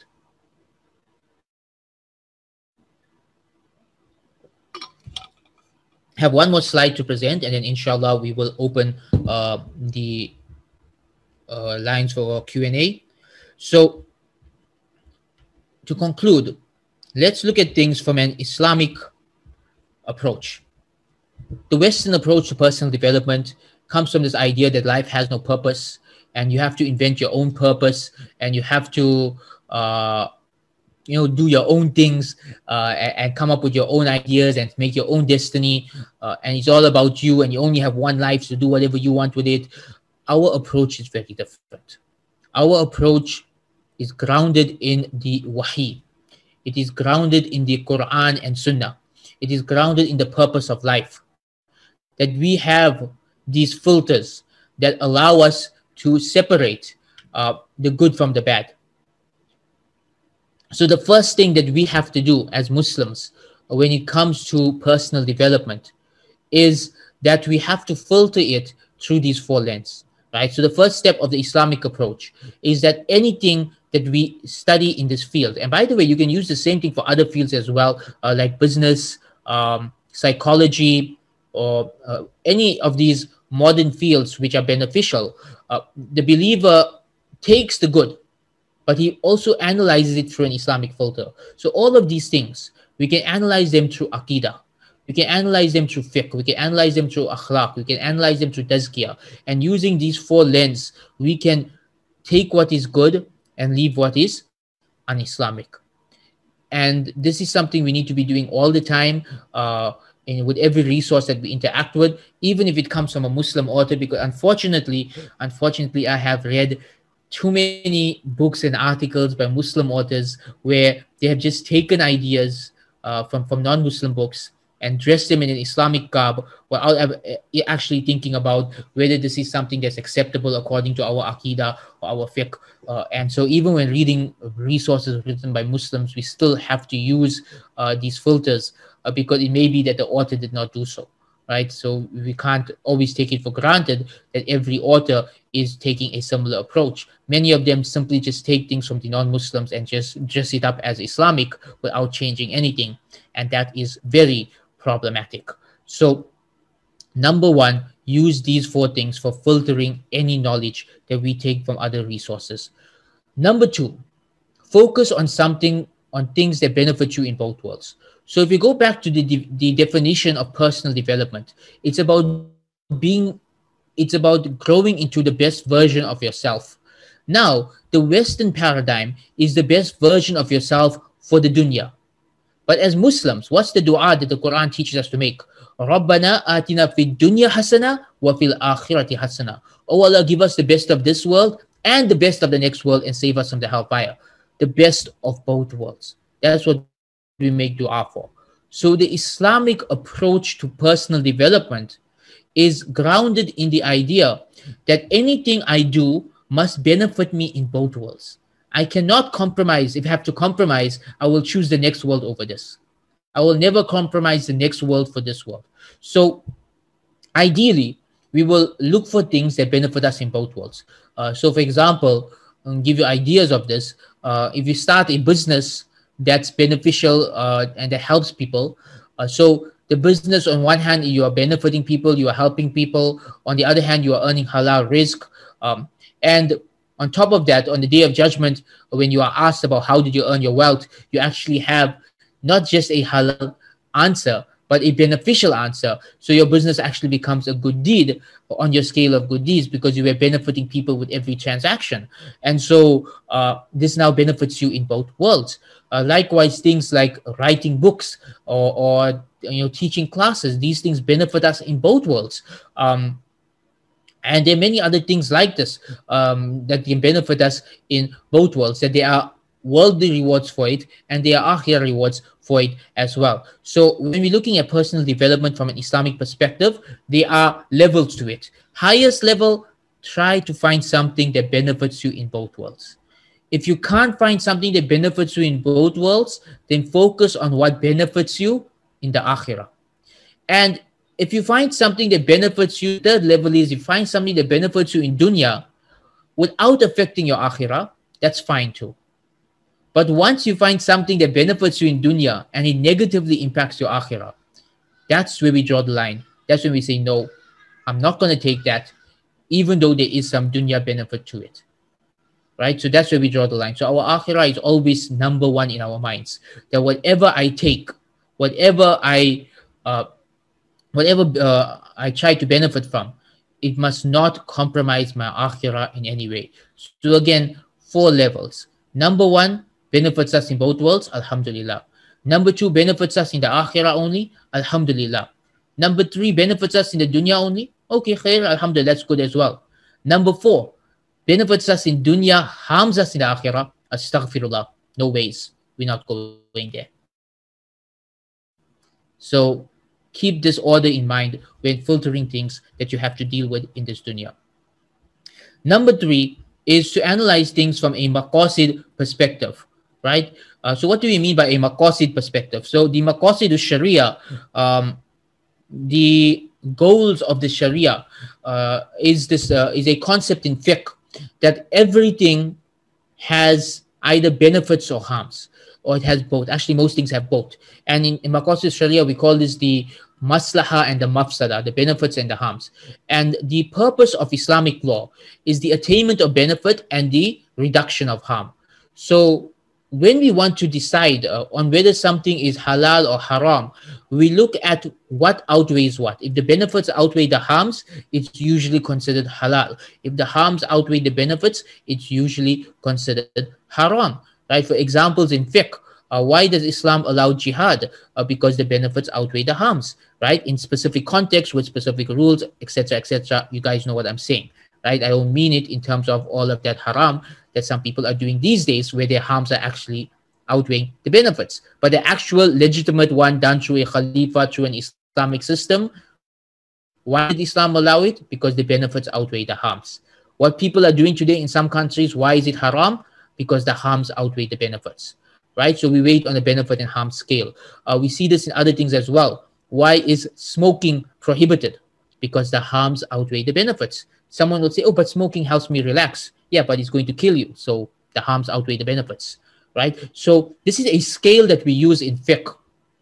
I have one more slide to present, and then inshallah we will open uh, the uh, lines for Q and A. So to conclude, let's look at things from an Islamic approach. The Western approach to personal development comes from this idea that life has no purpose and you have to invent your own purpose and you have to uh, you know, do your own things uh, and, and come up with your own ideas and make your own destiny. Uh, and it's all about you and you only have one life to do whatever you want with it. Our approach is very different. Our approach is grounded in the Wahi. It is grounded in the Quran and Sunnah. It is grounded in the purpose of life. That we have these filters that allow us to separate uh, the good from the bad. So the first thing that we have to do as Muslims when it comes to personal development is that we have to filter it through these four lenses, right? So the first step of the Islamic approach is that anything that we study in this field, and by the way, you can use the same thing for other fields as well, uh, like business, um, psychology, or uh, any of these modern fields which are beneficial. Uh, the believer takes the good, but he also analyzes it through an Islamic filter. So all of these things, we can analyze them through Aqidah. We can analyze them through Fiqh. We can analyze them through Akhlaq. We can analyze them through Tazkiyah. And using these four lenses, we can take what is good and leave what is un-Islamic. And this is something we need to be doing all the time. Uh, and with every resource that we interact with, even if it comes from a Muslim author, because unfortunately, unfortunately, I have read too many books and articles by Muslim authors where they have just taken ideas uh, from, from non-Muslim books and dressed them in an Islamic garb without ever, uh, actually thinking about whether this is something that's acceptable according to our Aqidah or our fiqh. Uh, and so even when reading resources written by Muslims, we still have to use uh, these filters uh, because it may be that the author did not do so, right? So we can't always take it for granted that every author is taking a similar approach. Many of them simply just take things from the non-Muslims and just dress it up as Islamic without changing anything. And that is very problematic. So number one, use these four things for filtering any knowledge that we take from other resources. Number two, focus on something, on things that benefit you in both worlds. So if you go back to the, de the definition of personal development, it's about being, it's about growing into the best version of yourself. Now, the Western paradigm is the best version of yourself for the dunya. But as Muslims, what's the dua that the Quran teaches us to make? Rabbana atina fid dunya hasana wa fil akhirati hasana. Oh Allah, give us the best of this world and the best of the next world and save us from the hellfire. The best of both worlds. That's what we make dua for. So the Islamic approach to personal development is grounded in the idea that anything I do must benefit me in both worlds. I cannot compromise. If I have to compromise, I will choose the next world over this. I will never compromise the next world for this world. So ideally, we will look for things that benefit us in both worlds. Uh, so for example, I'll give you ideas of this. Uh, if you start a business that's beneficial uh, and that helps people, uh, so the business on one hand, you are benefiting people, you are helping people. On the other hand, you are earning halal rizq. Um, and on top of that, on the day of judgment, when you are asked about how did you earn your wealth, you actually have not just a halal answer, but a beneficial answer. So your business actually becomes a good deed on your scale of good deeds because you were benefiting people with every transaction. And so uh, this now benefits you in both worlds. Uh, likewise, things like writing books or, or you know, teaching classes, these things benefit us in both worlds. Um, And there are many other things like this um, that can benefit us in both worlds, that there are worldly rewards for it and there are akhirah rewards for it as well. So when we're looking at personal development from an Islamic perspective, there are levels to it. Highest level, try to find something that benefits you in both worlds. If you can't find something that benefits you in both worlds, then focus on what benefits you in the akhirah. And if you find something that benefits you, third level is you find something that benefits you in dunya without affecting your akhirah, that's fine too. But once you find something that benefits you in dunya and it negatively impacts your akhirah, that's where we draw the line. That's when we say, no, I'm not going to take that, even though there is some dunya benefit to it. Right? So that's where we draw the line. So our akhirah is always number one in our minds. That whatever I take, whatever I... Uh, Whatever uh, I try to benefit from, it must not compromise my akhirah in any way. So again, four levels. Number one, benefits us in both worlds, alhamdulillah. Number two, benefits us in the akhirah only, alhamdulillah. Number three, benefits us in the dunya only, okay, khair, alhamdulillah, that's good as well. Number four, benefits us in dunya, harms us in the akhirah, astaghfirullah, no ways, we're not going there. So keep this order in mind when filtering things that you have to deal with in this dunya. Number three is to analyze things from a maqasid perspective, right? Uh, so what do we mean by a maqasid perspective? So the maqasid of Sharia, um, the goals of the Sharia uh, is this uh, is a concept in fiqh that everything has either benefits or harms, or it has both. Actually, most things have both. And in, in Maqasid Sharia, we call this the maslaha and the mafsada, the benefits and the harms. And the purpose of Islamic law is the attainment of benefit and the reduction of harm. So when we want to decide uh, on whether something is halal or haram, we look at what outweighs what. If the benefits outweigh the harms, it's usually considered halal. If the harms outweigh the benefits, it's usually considered haram. Right? For examples in fiqh, Uh, why does Islam allow jihad? Uh, because the benefits outweigh the harms, right? In specific context with specific rules, et cetera, et cetera. You guys know what I'm saying, right? I don't mean it in terms of all of that haram that some people are doing these days, where their harms are actually outweighing the benefits. But the actual legitimate one done through a khalifa, through an Islamic system, why did Islam allow it? Because the benefits outweigh the harms. What people are doing today in some countries, why is it haram? Because the harms outweigh the benefits, right? So we wait on the benefit and harm scale. Uh, we see this in other things as well. Why is smoking prohibited? Because the harms outweigh the benefits. Someone will say, oh, but smoking helps me relax. Yeah, but it's going to kill you. So the harms outweigh the benefits, right? So this is a scale that we use in fiqh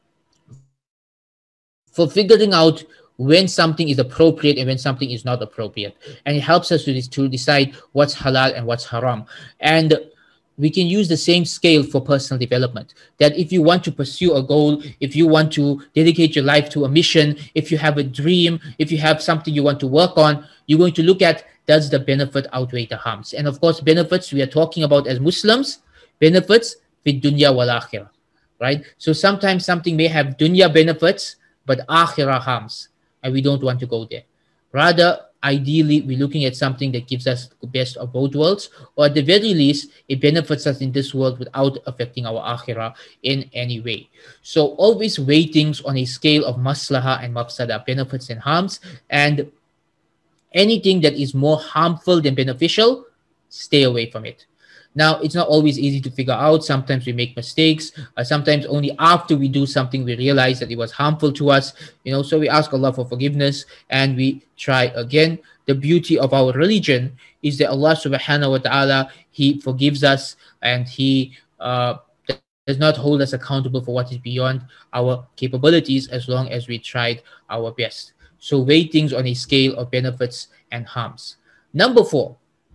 for figuring out when something is appropriate and when something is not appropriate. And it helps us to, to decide what's halal and what's haram. And we can use the same scale for personal development. That if you want to pursue a goal, if you want to dedicate your life to a mission, if you have a dream, if you have something you want to work on, you're going to look at, does the benefit outweigh the harms? And of course, benefits we are talking about as Muslims, benefits fi dunya wal akhirah, right? So sometimes something may have dunya benefits, but akhirah harms, and we don't want to go there. Rather, ideally, we're looking at something that gives us the best of both worlds, or at the very least, it benefits us in this world without affecting our akhirah in any way. So always weigh things on a scale of maslaha and mafsada, benefits and harms, and anything that is more harmful than beneficial, stay away from it. Now, it's not always easy to figure out. Sometimes we make mistakes. Uh, sometimes only after we do something, we realize that it was harmful to us. You know, so we ask Allah for forgiveness and we try again. The beauty of our religion is that Allah subhanahu wa ta'ala, He forgives us and He uh, does not hold us accountable for what is beyond our capabilities as long as we tried our best. So weigh things on a scale of benefits and harms. Number four,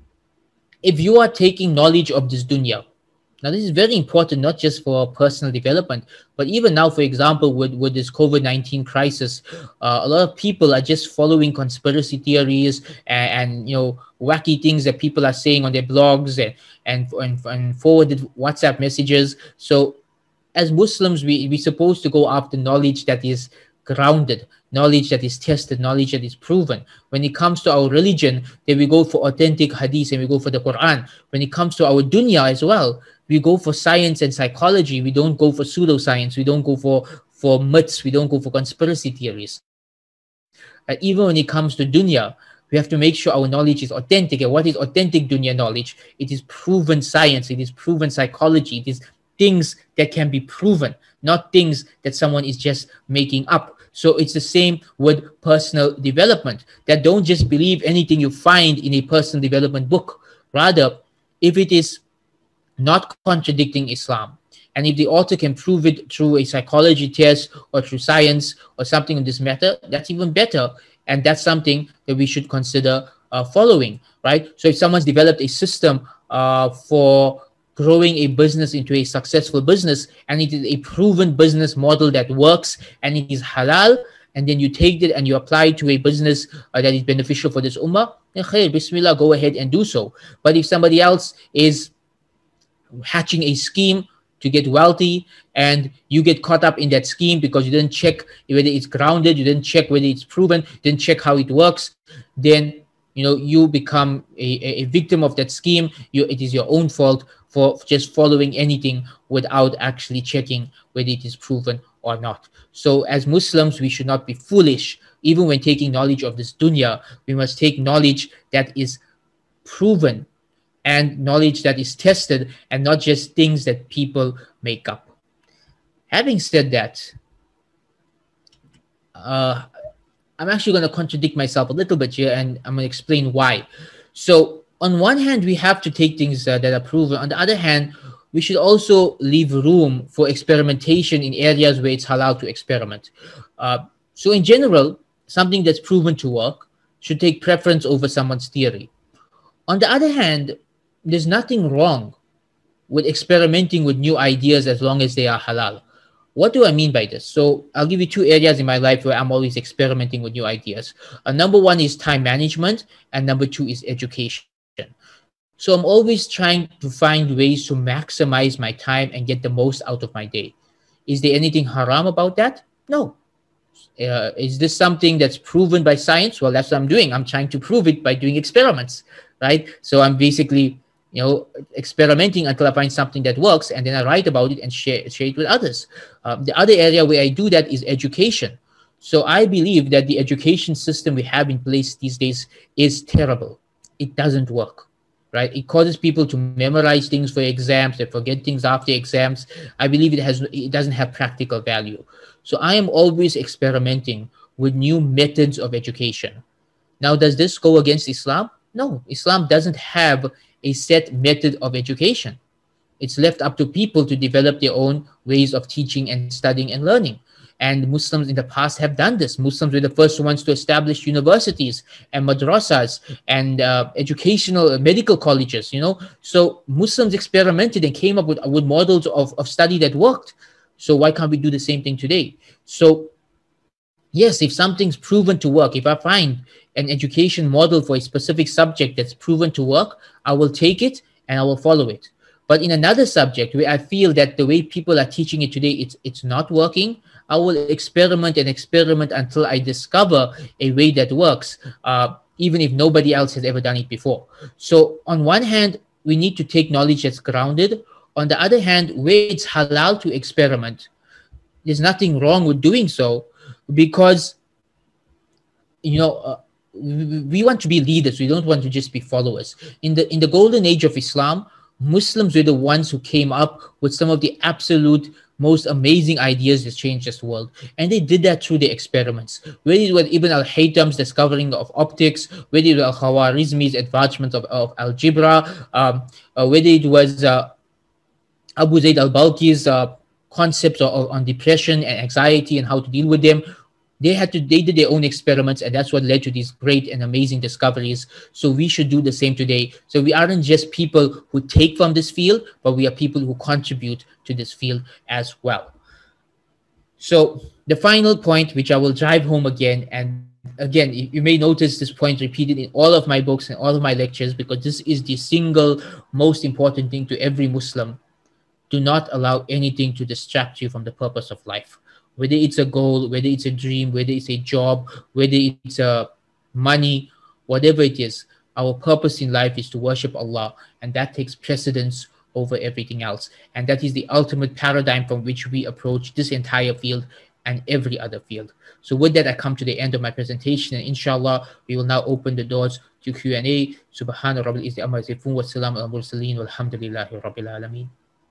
if you are taking knowledge of this dunya, now this is very important, not just for personal development, but even now, for example, with, with this COVID nineteen crisis, uh, a lot of people are just following conspiracy theories and, and, you know, wacky things that people are saying on their blogs and, and, and, and forwarded WhatsApp messages. So as Muslims, we, we're supposed to go after knowledge that is grounded, knowledge that is tested, knowledge that is proven. When it comes to our religion, then we go for authentic hadith and we go for the Quran. When it comes to our dunya as well, we go for science and psychology. We don't go for pseudoscience. We don't go for, for myths. We don't go for conspiracy theories. Uh, even when it comes to dunya, we have to make sure our knowledge is authentic. And what is authentic dunya knowledge? It is proven science. It is proven psychology. It is things that can be proven, not things that someone is just making up. So it's the same with personal development, that don't just believe anything you find in a personal development book. Rather, if it is not contradicting Islam, and if the author can prove it through a psychology test or through science or something of this matter, that's even better. And that's something that we should consider uh, following, right? So if someone's developed a system uh, for growing a business into a successful business, and it is a proven business model that works and it is halal, and then you take it and you apply it to a business uh, that is beneficial for this ummah, then khair, bismillah, go ahead and do so. But if somebody else is hatching a scheme to get wealthy and you get caught up in that scheme because you didn't check whether it's grounded, you didn't check whether it's proven, didn't check how it works, then you know you become a, a victim of that scheme. You, it is your own fault for just following anything without actually checking whether it is proven or not. So as Muslims, we should not be foolish. Even when taking knowledge of this dunya, we must take knowledge that is proven and knowledge that is tested, and not just things that people make up. Having said that, uh, I'm actually going to contradict myself a little bit here, and I'm going to explain why. So on one hand, we have to take things uh, that are proven. On the other hand, we should also leave room for experimentation in areas where it's halal to experiment. Uh, so in general, something that's proven to work should take preference over someone's theory. On the other hand, there's nothing wrong with experimenting with new ideas as long as they are halal. What do I mean by this? So I'll give you two areas in my life where I'm always experimenting with new ideas. Uh, number one is time management, and number two is education. So I'm always trying to find ways to maximize my time and get the most out of my day. Is there anything haram about that? No. Uh, is this something that's proven by science? Well, that's what I'm doing. I'm trying to prove it by doing experiments, right? So I'm basically, you know, experimenting until I find something that works, and then I write about it and share, share it with others. Um, the other area where I do that is education. So I believe that the education system we have in place these days is terrible. It doesn't work, right? It causes people to memorize things for exams. They forget things after exams. I believe it has it doesn't have practical value. So I am always experimenting with new methods of education. Now, does this go against Islam? No, Islam doesn't have a set method of education. It's left up to people to develop their own ways of teaching and studying and learning. And Muslims in the past have done this. Muslims were the first ones to establish universities and madrasas and uh, educational uh, medical colleges, you know. So Muslims experimented and came up with, with models of, of study that worked. So why can't we do the same thing today? So yes, if something's proven to work, if I find an education model for a specific subject that's proven to work, I will take it and I will follow it. But in another subject where I feel that the way people are teaching it today, it's it's not working, I will experiment and experiment until I discover a way that works, uh, even if nobody else has ever done it before. So on one hand, we need to take knowledge that's grounded. On the other hand, where it's halal to experiment, there's nothing wrong with doing so, because, you know, uh, we, we want to be leaders. We don't want to just be followers. In the in the golden age of Islam, Muslims were the ones who came up with some of the absolute most amazing ideas that changed this world. And they did that through the experiments. Whether it was Ibn al-Haytham's discovering of optics, whether it was al-Khwarizmi's advancement of, of algebra, um, uh, whether it was uh, Abu Zayd al-Balki's uh, concepts of, on depression and anxiety and how to deal with them. They had to, they did their own experiments, and that's what led to these great and amazing discoveries. So we should do the same today. So we aren't just people who take from this field, but we are people who contribute to this field as well. So the final point, which I will drive home again, and again, you may notice this point repeated in all of my books and all of my lectures, because this is the single most important thing to every Muslim. Do not allow anything to distract you from the purpose of life. Whether it's a goal, whether it's a dream, whether it's a job, whether it's a money, whatever it is, our purpose in life is to worship Allah, and that takes precedence over everything else. And that is the ultimate paradigm from which we approach this entire field and every other field. So with that, I come to the end of my presentation, and inshallah, we will now open the doors to Q and A. Subhana rabbil izzati amma yasifun wa salamun ala mursaleen walhamdulillahi rabbil alameen.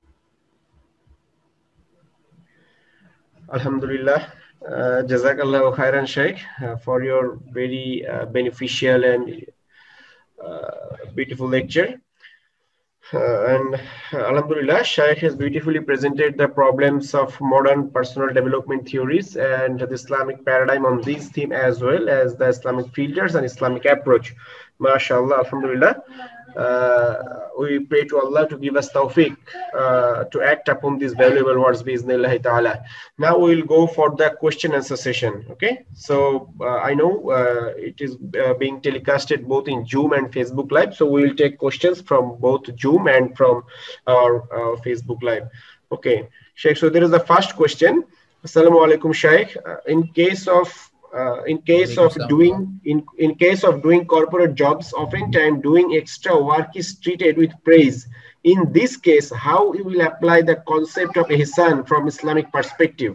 Alhamdulillah, uh, Jazakallahu khairan, Shaykh, uh, for your very uh, beneficial and uh, beautiful lecture. Uh, and uh, Alhamdulillah, Shaykh has beautifully presented the problems of modern personal development theories and the Islamic paradigm on this theme, as well as the Islamic filters and Islamic approach. MashaAllah, Alhamdulillah. Uh, we pray to Allah to give us tawfiq uh, to act upon these valuable words, bi'iznillahi ta'ala. Now we will go for the question answer session. Okay, so uh, I know uh, it is uh, being telecasted both in Zoom and Facebook Live, so we will take questions from both Zoom and from our uh, Facebook Live. Okay, Sheikh, so there is the first question. Assalamu alaikum, Sheikh. Uh, in case of Uh, in case of doing in in case of doing corporate jobs, oftentimes doing extra work is treated with praise. In this case, how we will apply the concept of ihsan from Islamic perspective?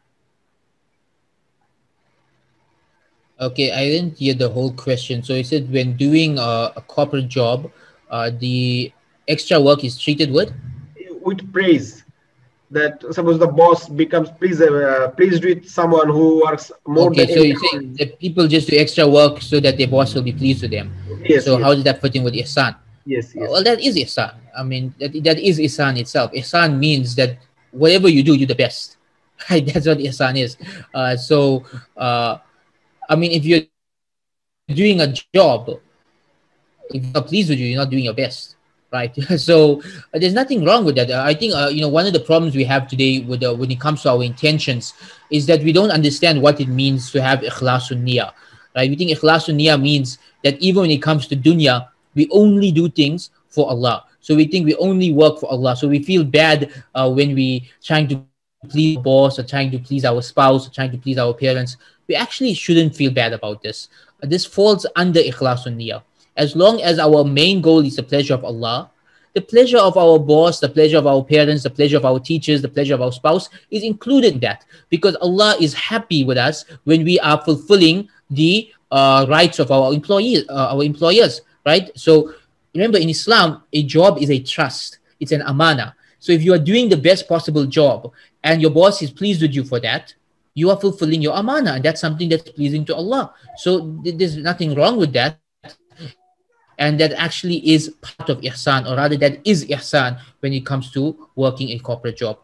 Okay, I didn't hear the whole question. So you said when doing a, a corporate job, uh, the extra work is treated with with praise. That suppose the boss becomes pleased, uh, pleased with someone who works more okay, than so you're saying that people just do extra work so that their boss will be pleased with them. Yes. So yes. how does that fit in with ihsan? Yes, yes. Well, that is ihsan. I mean, that, that is ihsan itself. Ihsan means that whatever you do, you do the best. Right? That's what ihsan is. Uh, so, uh, I mean, if you're doing a job, if you're not pleased with you, you're not doing your best. Right. So uh, there's nothing wrong with that. Uh, I think, uh, you know, one of the problems we have today with uh, when it comes to our intentions is that we don't understand what it means to have ikhlasun niyah. Right. We think ikhlasun niyah means that even when it comes to dunya, we only do things for Allah. So we think we only work for Allah. So we feel bad uh, when we trying to please our boss or trying to please our spouse or trying to please our parents. We actually shouldn't feel bad about this. Uh, this falls under ikhlasun niyyah. As long as our main goal is the pleasure of Allah, the pleasure of our boss, the pleasure of our parents, the pleasure of our teachers, the pleasure of our spouse is included in that, because Allah is happy with us when we are fulfilling the uh, rights of our employees, uh, our employers, right? So remember, in Islam, a job is a trust. It's an amana. So if you are doing the best possible job and your boss is pleased with you for that, you are fulfilling your amana, and that's something that's pleasing to Allah. So th- there's nothing wrong with that. And that actually is part of ihsan, or rather that is ihsan when it comes to working a corporate job.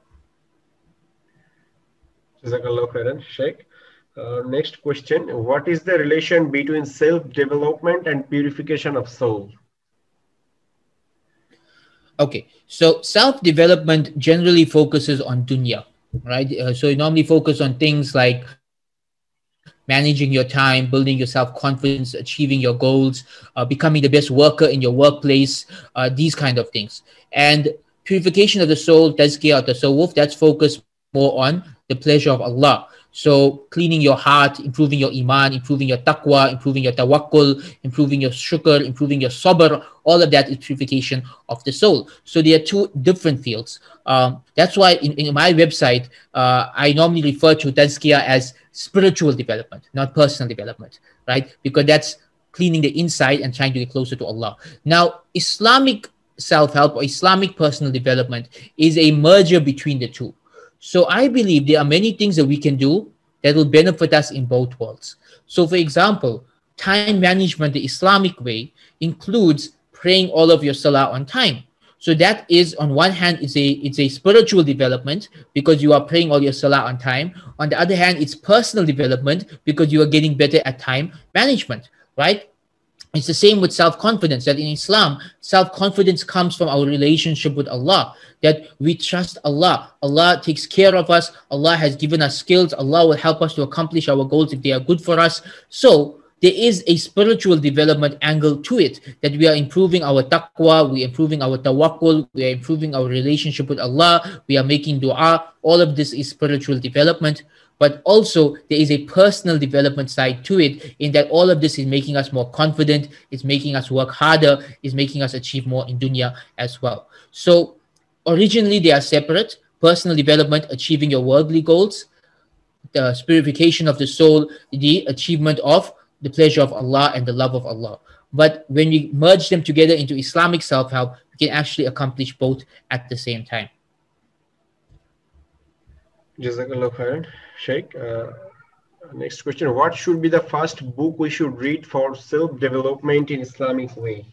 Jazakallah khairan, Sheikh. Uh, next question. What is the relation between self-development and purification of soul? Okay, so self-development generally focuses on dunya, right? Uh, so you normally focus on things like managing your time, building your self-confidence, achieving your goals, uh, becoming the best worker in your workplace, uh, these kind of things. And purification of the soul, tazkiyah of the soul, that's focused more on the pleasure of Allah. So cleaning your heart, improving your iman, improving your taqwa, improving your tawakkul, improving your shukr, improving your sabr, all of that is purification of the soul. So they are two different fields. Um, that's why in, in my website, uh, I normally refer to tazkiyah as spiritual development, not personal development, right? Because that's cleaning the inside and trying to get closer to Allah. Now, Islamic self-help or Islamic personal development is a merger between the two. So I believe there are many things that we can do that will benefit us in both worlds. So for example, time management the Islamic way includes praying all of your salah on time. So that is, on one hand, it's a it's a spiritual development because you are praying all your salah on time. On the other hand, it's personal development because you are getting better at time management, right? It's the same with self-confidence, that in Islam, self-confidence comes from our relationship with Allah, that we trust Allah. Allah takes care of us. Allah has given us skills. Allah will help us to accomplish our goals if they are good for us. So there is a spiritual development angle to it, that we are improving our taqwa, we are improving our tawakkul, we are improving our relationship with Allah, we are making dua. All of this is spiritual development. But also there is a personal development side to it, in that all of this is making us more confident, it's making us work harder, it's making us achieve more in dunya as well. So originally they are separate: personal development, achieving your worldly goals; the purification of the soul, the achievement of the pleasure of Allah and the love of Allah. But when we merge them together into Islamic self-help, we can actually accomplish both at the same time. Jazakallah khairan, Sheikh. Uh, next question. What should be the first book we should read for self-development in Islamic way?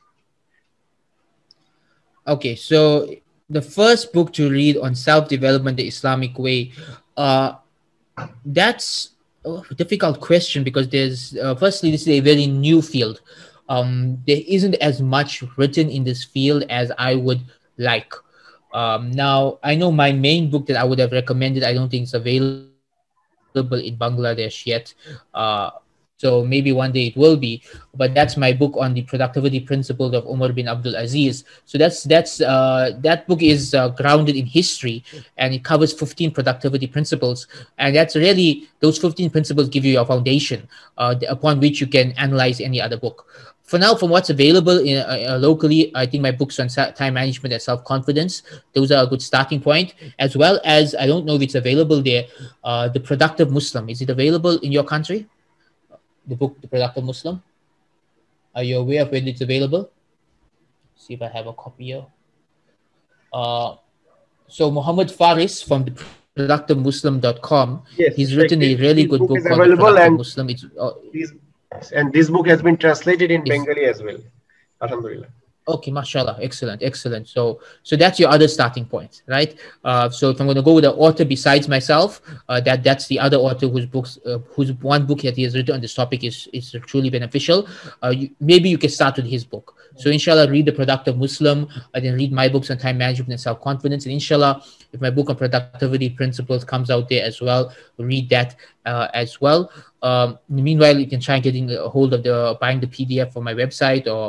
Okay, so the first book to read on self-development the Islamic way, uh, that's a difficult question, because there's, uh, firstly, this is a very new field. Um, there isn't as much written in this field as I would like. Um, now, I know my main book that I would have recommended, I don't think it's available in Bangladesh yet. Uh, so maybe one day it will be. But that's my book on the productivity principles of Umar bin Abdul Aziz. So that's that's uh, that book is uh, grounded in history, and it covers fifteen productivity principles. And that's really, those fifteen principles give you your foundation uh, upon which you can analyze any other book. For now, from what's available in, uh, locally, I think my books on time management and self-confidence, those are a good starting point, as well as, I don't know if it's available there, uh, The Productive Muslim. Is it available in your country? The book, The Productive Muslim? Are you aware of when it's available? See if I have a copy here. Uh, so Muhammad Faris from the productive muslim dot com, yes, he's written a really good book called The Productive Muslim. It's, uh, and this book has been translated in Bengali as well. Alhamdulillah. Okay, mashallah, excellent, excellent. So, so that's your other starting point, right? Uh, so if I'm going to go with an author besides myself, uh, that that's the other author whose books, uh, whose one book that he has written on this topic is is truly beneficial. Uh, you, maybe you can start with his book. So inshallah, read The Productive Muslim, and then read my books on time management and self-confidence. And inshallah, if my book on productivity principles comes out there as well, read that uh, as well. Um, meanwhile, you can try getting a hold of the, buying the P D F from my website, or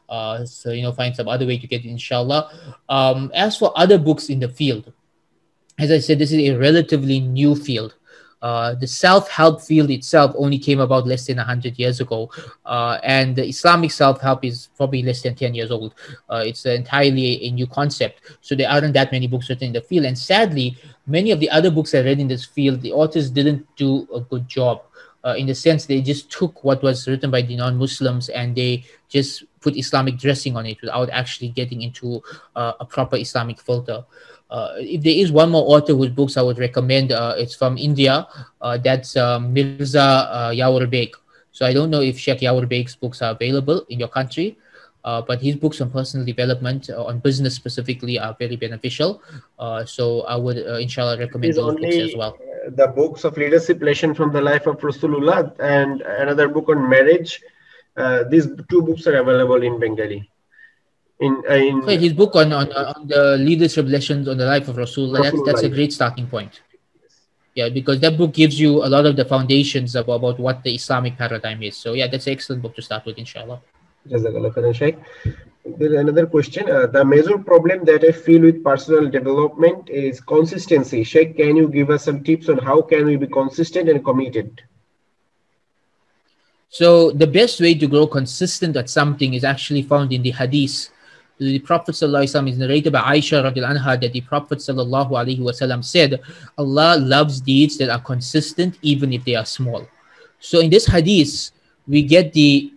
Uh, so, you know, find some other way to get it, inshallah. Um, as for other books in the field, as I said, this is a relatively new field. Uh, the self-help field itself only came about less than one hundred years ago. Uh, and the Islamic self-help is probably less than ten years old. Uh, it's entirely a, a new concept. So there aren't that many books written in the field. And sadly, many of the other books I read in this field, the authors didn't do a good job. Uh, in the sense they just took what was written by the non-Muslims and they just put Islamic dressing on it without actually getting into uh, a proper Islamic filter. Uh, if there is one more author whose books I would recommend, uh, it's from India. Uh, that's uh, Mirza uh, Yawar Beg. So I don't know if Sheikh Yawar Beg's books are available in your country, uh, but his books on personal development, uh, on business specifically, are very beneficial. Uh, so I would, uh, inshallah, recommend those books as well. The books of leadership lesson from the life of Rasulullah and another book on marriage. Uh, these two books are available in Bengali. In, uh, in so his book on, on on the leadership lessons on the life of Rasulullah, that's, that's a great starting point. Yeah, because that book gives you a lot of the foundations about, about what the Islamic paradigm is. So yeah, that's an excellent book to start with, inshallah. Jazakallah khairan, Sheikh. There's another question. Uh, the major problem that I feel with personal development is consistency. Sheikh, can you give us some tips on how can we be consistent and committed? So the best way to grow consistent at something is actually found in the hadith. The Prophet ﷺ is narrated by Aisha radiallahu anha that the Prophet ﷺ said, Allah loves deeds that are consistent even if they are small. So in this hadith, we get the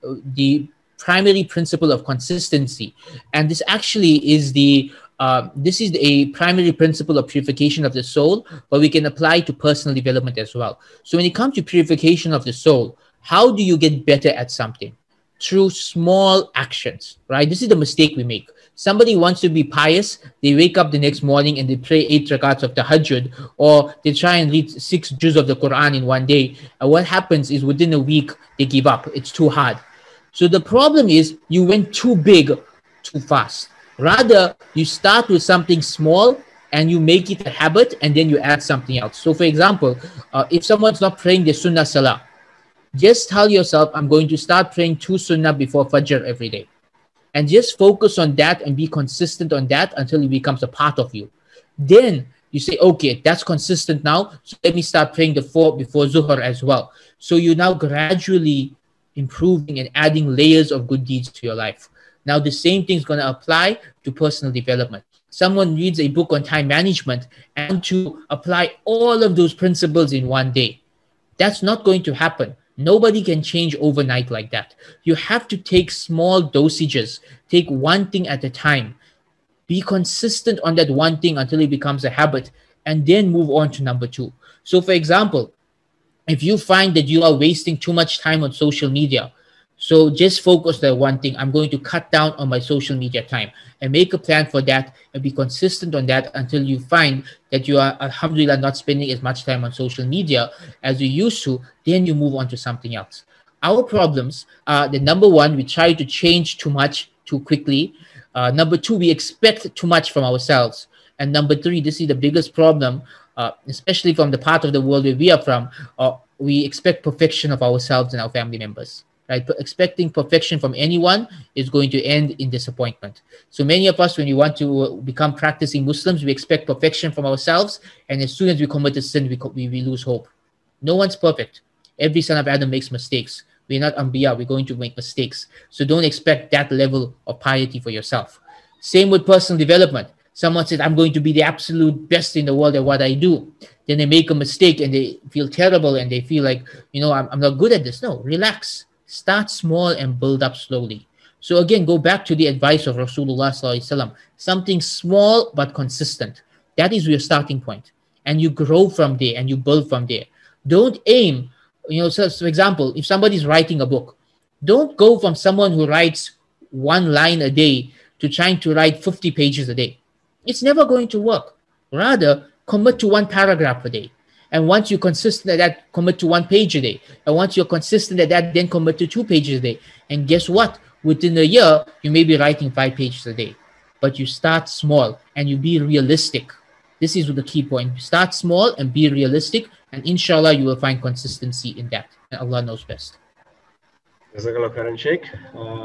the primary principle of consistency, and this actually is the uh, this is a primary principle of purification of the soul, but we can apply to personal development as well. So when it comes to purification of the soul, how do you get better at something? Through small actions, right? This is the mistake we make. Somebody wants to be pious, they wake up the next morning and they pray eight rakats of tahajjud, or they try and read six juz of the Quran in one day. And what happens is within a week, they give up. It's too hard. So the problem is you went too big too fast. Rather, you start with something small and you make it a habit and then you add something else. So for example, uh, if someone's not praying the sunnah salah, just tell yourself, I'm going to start praying two sunnah before Fajr every day. And just focus on that and be consistent on that until it becomes a part of you. Then you say, okay, that's consistent now. So let me start praying the four before Zuhr as well. So you're now gradually improving and adding layers of good deeds to your life. Now the same thing is going to apply to personal development. Someone reads a book on time management and to apply all of those principles in one day. That's not going to happen. Nobody can change overnight like that. You have to take small dosages, take one thing at a time, be consistent on that one thing until it becomes a habit, and then move on to number two. So for example, if you find that you are wasting too much time on social media, so just focus on one thing. I'm going to cut down on my social media time and make a plan for that and be consistent on that until you find that you are, alhamdulillah, not spending as much time on social media as you used to. Then you move on to something else. Our problems are the number one, we try to change too much too quickly. Uh, number two, we expect too much from ourselves. And number three, this is the biggest problem, uh, especially from the part of the world where we are from, uh, we expect perfection of ourselves and our family members. Right? But expecting perfection from anyone is going to end in disappointment. So many of us, when we want to become practicing Muslims, we expect perfection from ourselves. And as soon as we commit a sin, we, we, we lose hope. No one's perfect. Every son of Adam makes mistakes. We're not Anbiya. We're going to make mistakes. So don't expect that level of piety for yourself. Same with personal development. Someone said, I'm going to be the absolute best in the world at what I do. Then they make a mistake and they feel terrible and they feel like, you know, I'm, I'm not good at this. No, relax. Start small and build up slowly. So again, go back to the advice of Rasulullah sallallahu alaihi wasallam. Something small but consistent. That is your starting point. And you grow from there and you build from there. Don't aim, you know, so for example, if somebody's writing a book, don't go from someone who writes one line a day to trying to write fifty pages a day. It's never going to work. Rather, commit to one paragraph a day. And once you're consistent at that, commit to one page a day. And once you're consistent at that, then commit to two pages a day. And guess what? Within a year, you may be writing five pages a day. But you start small and you be realistic. This is the key point. Start small and be realistic. And inshallah, you will find consistency in that. And Allah knows best. Jazakallah khairan, Sheikh. Uh,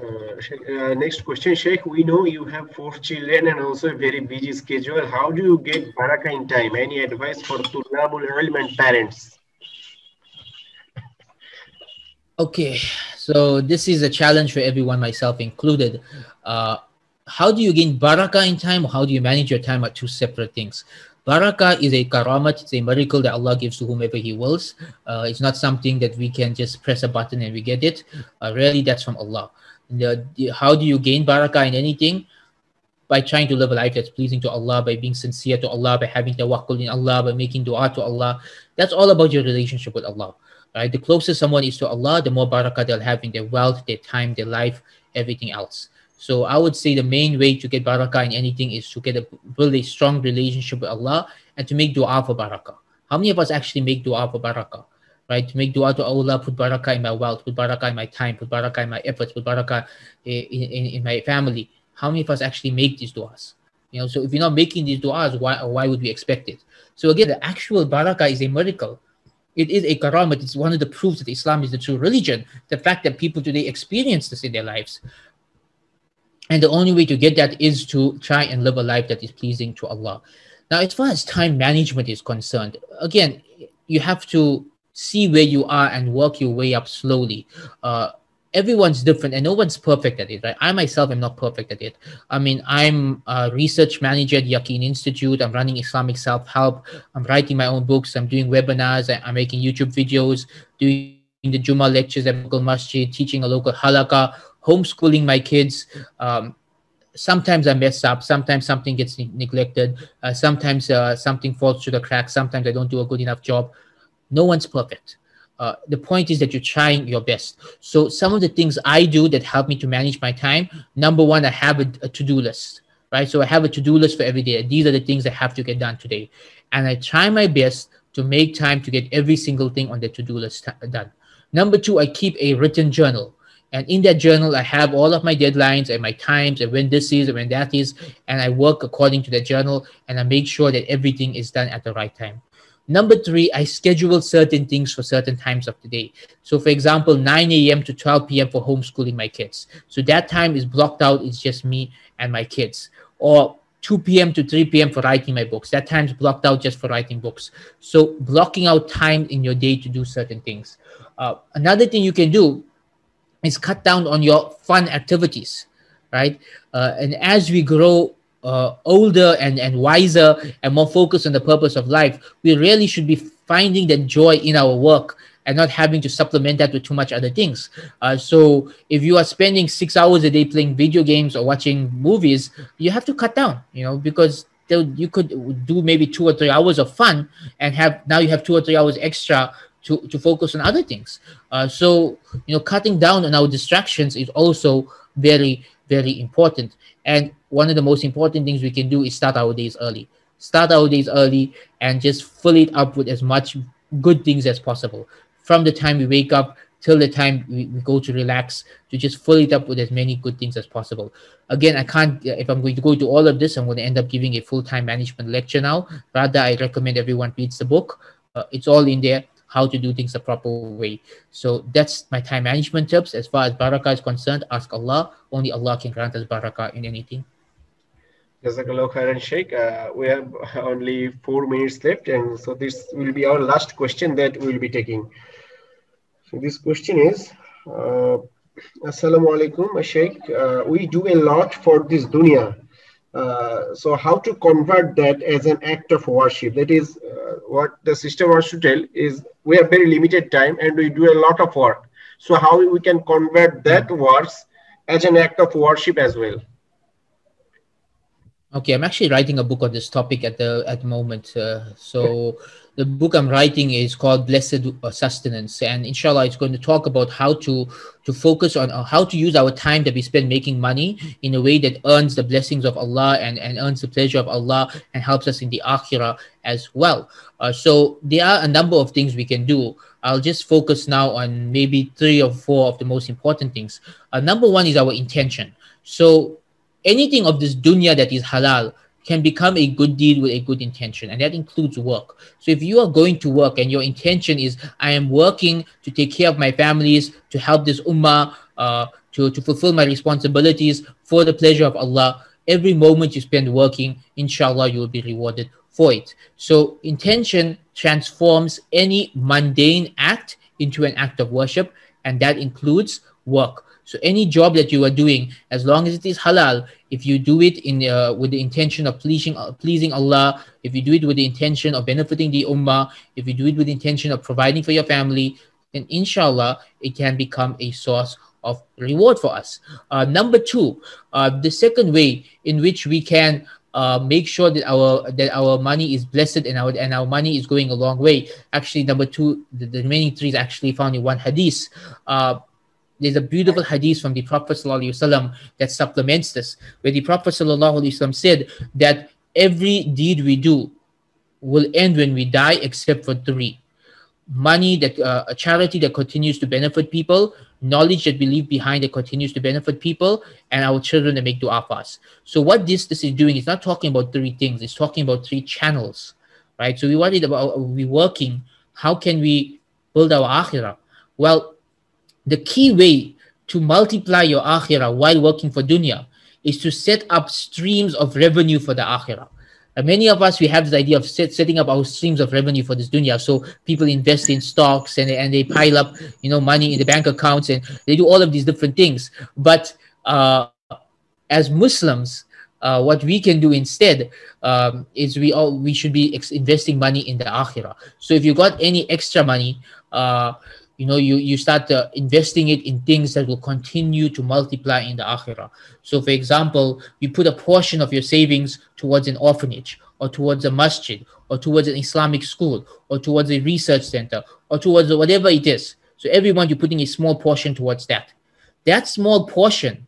Uh, Sheikh, uh, next question, Sheikh. We know you have four children and also a very busy schedule. How do you get barakah in time? Any advice for Tulabul Ilm and parents? Okay, so this is a challenge for everyone, myself included. Uh, how do you gain barakah in time, or how do you manage your time, are two separate things. Barakah is a karamat, it's a miracle that Allah gives to whomever He wills. Uh, it's not something that we can just press a button and we get it. Uh, really, that's from Allah. The, the, how do you gain barakah in anything? By trying to live a life that's pleasing to Allah, by being sincere to Allah, by having tawakkul in Allah, by making dua to Allah. That's all about your relationship with Allah. Right? The closer someone is to Allah, the more barakah they'll have in their wealth, their time, their life, everything else. So I would say the main way to get barakah in anything is to get a build a strong relationship with Allah and to make dua for barakah. How many of us actually make dua for barakah? Right? To make dua to Allah, put barakah in my wealth, put barakah in my time, put barakah in my efforts, put barakah in, in, in my family. How many of us actually make these duas? You know, so if you're not making these duas, why why would we expect it? So again, the actual barakah is a miracle. It is a karamat. It's one of the proofs that Islam is the true religion. The fact that people today experience this in their lives. And the only way to get that is to try and live a life that is pleasing to Allah. Now, as far as time management is concerned, again, you have to see where you are and work your way up slowly. Uh, everyone's different and no one's perfect at it, right? I myself am not perfect at it. I mean, I'm a research manager at Yaqeen Institute. I'm running Islamic self-help. I'm writing my own books. I'm doing webinars. I'm making YouTube videos, doing the Jummah lectures at local masjid, teaching a local halaqah, homeschooling my kids. Um, sometimes I mess up. Sometimes something gets ne- neglected. Uh, sometimes uh, something falls through the cracks. Sometimes I don't do a good enough job. No one's perfect. Uh, the point is that you're trying your best. So some of the things I do that help me to manage my time, number one, I have a, a to-do list, right? So I have a to-do list for every day. These are the things that have to get done today. And I try my best to make time to get every single thing on the to-do list t- done. Number two, I keep a written journal. And in that journal, I have all of my deadlines and my times and when this is and when that is. And I work according to the journal and I make sure that everything is done at the right time. Number three, I schedule certain things for certain times of the day. So for example, nine a.m. to twelve p.m. for homeschooling my kids. So that time is blocked out. It's just me and my kids. Or two p.m. to three p.m. for writing my books. That time's blocked out just for writing books. So blocking out time in your day to do certain things. Uh, another thing you can do is cut down on your fun activities, right? Uh, and as we grow uh, older and, and wiser and more focused on the purpose of life, we really should be finding that joy in our work and not having to supplement that with too much other things. Uh, so if you are spending six hours a day playing video games or watching movies, you have to cut down, you know, because you could do maybe two or three hours of fun and have now you have two or three hours extra to, to focus on other things. Uh, so, you know, cutting down on our distractions is also very, very important. And one of the most important things we can do is start our days early. Start our days early and just fill it up with as much good things as possible. From the time we wake up till the time we, we go to relax, to just fill it up with as many good things as possible. Again, I can't, if I'm going to go to all of this, I'm going to end up giving a full-time management lecture now. Rather, I recommend everyone reads the book. Uh, it's all in there, how to do things the proper way. So that's my time management tips. As far as barakah is concerned, ask Allah. Only Allah can grant us barakah in anything. Jazakallah khairan, Sheikh. Uh, we have only four minutes left, and so this will be our last question that we will be taking. So this question is, uh, Assalamu alaikum, Sheikh. Uh, we do a lot for this dunya. Uh, so how to convert that as an act of worship? That is uh, what the sister wants to tell is we have very limited time and we do a lot of work. So how we can convert that works as an act of worship as well? Okay, I'm actually writing a book on this topic at the at the moment. Uh, so the book I'm writing is called Blessed Sustenance, and inshallah, it's going to talk about how to to focus on uh, how to use our time that we spend making money in a way that earns the blessings of Allah and, and earns the pleasure of Allah and helps us in the akhirah as well. Uh, so there are a number of things we can do. I'll just focus now on maybe three or four of the most important things. Uh, number one is our intention. So anything of this dunya that is halal can become a good deed with a good intention, and that includes work. So if you are going to work and your intention is, I am working to take care of my families, to help this ummah, uh, to, to fulfill my responsibilities for the pleasure of Allah. Every moment you spend working, inshallah, you will be rewarded for it. So intention transforms any mundane act into an act of worship, and that includes work. So any job that you are doing, as long as it is halal, if you do it in uh, with the intention of pleasing uh, pleasing Allah, if you do it with the intention of benefiting the ummah, if you do it with the intention of providing for your family, then inshallah it can become a source of reward for us. Uh, number two, uh, the second way in which we can uh, make sure that our that our money is blessed and our and our money is going a long way. Actually, number two, the, the remaining three is actually found in one hadith. Uh, There's a beautiful hadith from the Prophet ﷺ that supplements this, where the Prophet ﷺ said that every deed we do will end when we die except for three. Money, that uh, a charity that continues to benefit people, knowledge that we leave behind that continues to benefit people, and our children that make dua for us. So what this, this is doing, it's not talking about three things, it's talking about three channels, right? So we wanted about, we working, how can we build our akhirah? Well, the key way to multiply your akhirah while working for dunya is to set up streams of revenue for the akhirah. And many of us, we have this idea of set, setting up our streams of revenue for this dunya. So people invest in stocks and, and they pile up, you know, money in the bank accounts, and they do all of these different things. But uh, as Muslims, uh, what we can do instead um, is we all we should be ex- investing money in the akhirah. So if you got any extra money, uh, you know, you, you start uh, investing it in things that will continue to multiply in the akhirah. So for example, you put a portion of your savings towards an orphanage, or towards a masjid, or towards an Islamic school, or towards a research center, or towards whatever it is. So every month you're putting a small portion towards that. That small portion,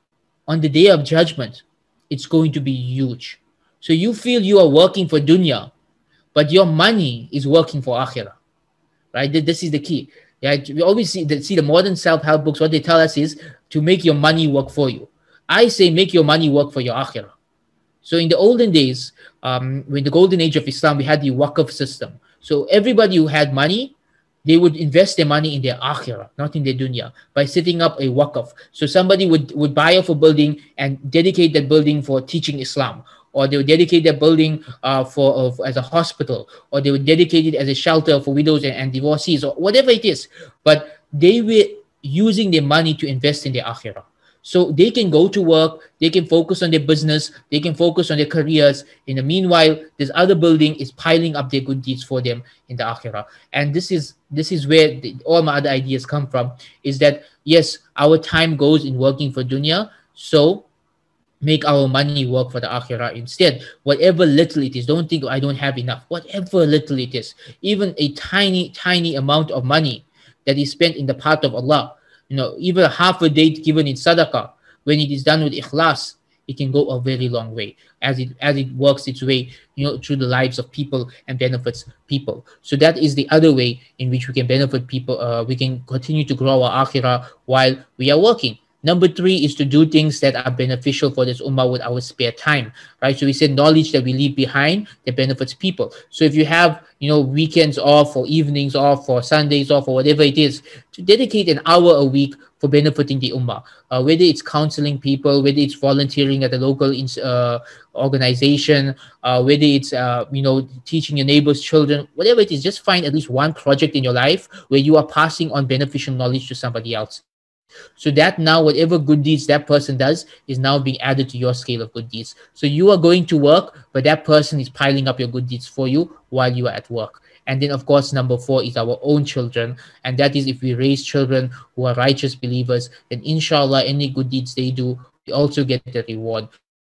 on the day of judgment, it's going to be huge. So you feel you are working for dunya, but your money is working for akhirah, right? This is the key. Yeah, we always see the, see the modern self-help books. What they tell us is to make your money work for you. I say make your money work for your akhirah. So in the olden days, um, when the golden age of Islam, we had the waqf system. So everybody who had money, they would invest their money in their akhirah, not in their dunya, by setting up a waqf. So somebody would, would buy off a building and dedicate that building for teaching Islam, or they would dedicate that building uh, for uh, as a hospital, or they would dedicate it as a shelter for widows and, and divorcees, or whatever it is. But they were using their money to invest in their akhirah. So they can go to work, they can focus on their business, they can focus on their careers. In the meanwhile, this other building is piling up their good deeds for them in the akhirah. And this is this is where the, all my other ideas come from, is that yes, our time goes in working for dunya, so make our money work for the akhirah instead. Whatever little it is, don't think I don't have enough. Whatever little it is, even a tiny, tiny amount of money that is spent in the path of Allah, you know, even half a day given in sadaqah, when it is done with ikhlas, it can go a very long way as it as it works its way, you know, through the lives of people and benefits people. So that is the other way in which we can benefit people. Uh, we can continue to grow our akhirah while we are working. Number three is to do things that are beneficial for this ummah with our spare time, right? So we said knowledge that we leave behind that benefits people. So if you have, you know, weekends off or evenings off or Sundays off or whatever it is, to dedicate an hour a week for benefiting the ummah, uh, whether it's counseling people, whether it's volunteering at a local uh, organization, uh, whether it's, uh, you know, teaching your neighbor's children, whatever it is, just find at least one project in your life where you are passing on beneficial knowledge to somebody else. So that now whatever good deeds that person does is now being added to your scale of good deeds. So you are going to work, but that person is piling up your good deeds for you while you are at work. And then, of course, number four is our own children. And that is if we raise children who are righteous believers, then inshallah, any good deeds they do, we also get the reward.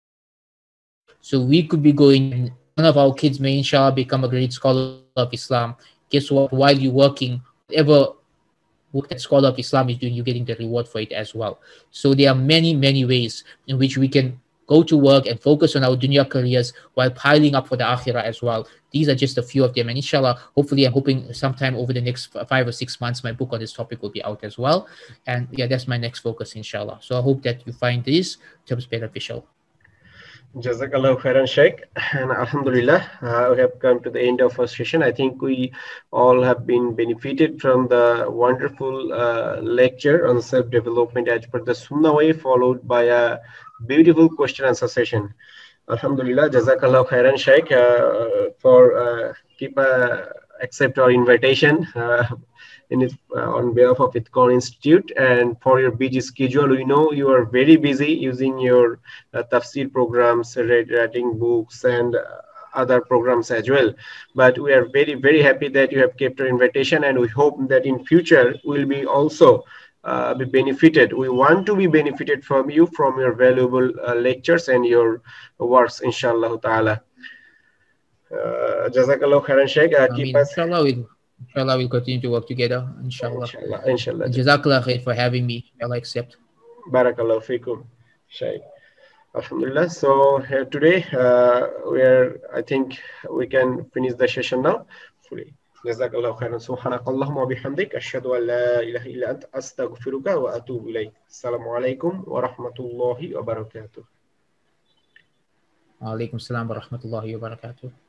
So we could be going, one of our kids may inshallah become a great scholar of Islam. Guess what? While you're working, whatever work that scholar of Islam is doing, you're getting the reward for it as well. So there are many, many ways in which we can go to work and focus on our dunya careers while piling up for the akhirah as well. These are just a few of them. And inshallah, hopefully I'm hoping sometime over the next five or six months, my book on this topic will be out as well. And yeah, that's my next focus, inshallah. So I hope that you find these tips beneficial. Jazakallah khairan, Sheikh. And Alhamdulillah, uh, we have come to the end of our session. I think we all have been benefited from the wonderful uh, lecture on self-development as per the Sunnah way, followed by a beautiful question answer session. Alhamdulillah, Jazakallah khairan, Sheikh, uh, for uh, keep uh, accept our invitation. Uh, in it, uh, on behalf of ITCON Institute, and for your busy schedule. We know you are very busy using your uh, tafsir programs, read, writing books, and uh, other programs as well. But we are very, very happy that you have kept our invitation, and we hope that in future we'll be also uh, be benefited. We want to be benefited from you, from your valuable uh, lectures and your works, inshallah ta'ala. Uh, Jazakallah khairan, Sheikh. Uh, keep mean, us. Inshallah, we'll, inshallah, we'll continue to work together. Inshallah. Inshallah. Inshallah. Jazakallah khair for having me. I'll accept. Barakallahu fikum, Sheikh. Alhamdulillah. So here today, uh, we are, I think we can finish the session now fully. Jazakallahu khairan. Subhanakallahumma wa bihamdik. Ashhadu an la ilaha illa ant astaghfiruka wa atubu ilayk. Assalamu alaikum wa rahmatullahi wa barakatuh. Wa alaikum salam wa rahmatullahi wa barakatuh.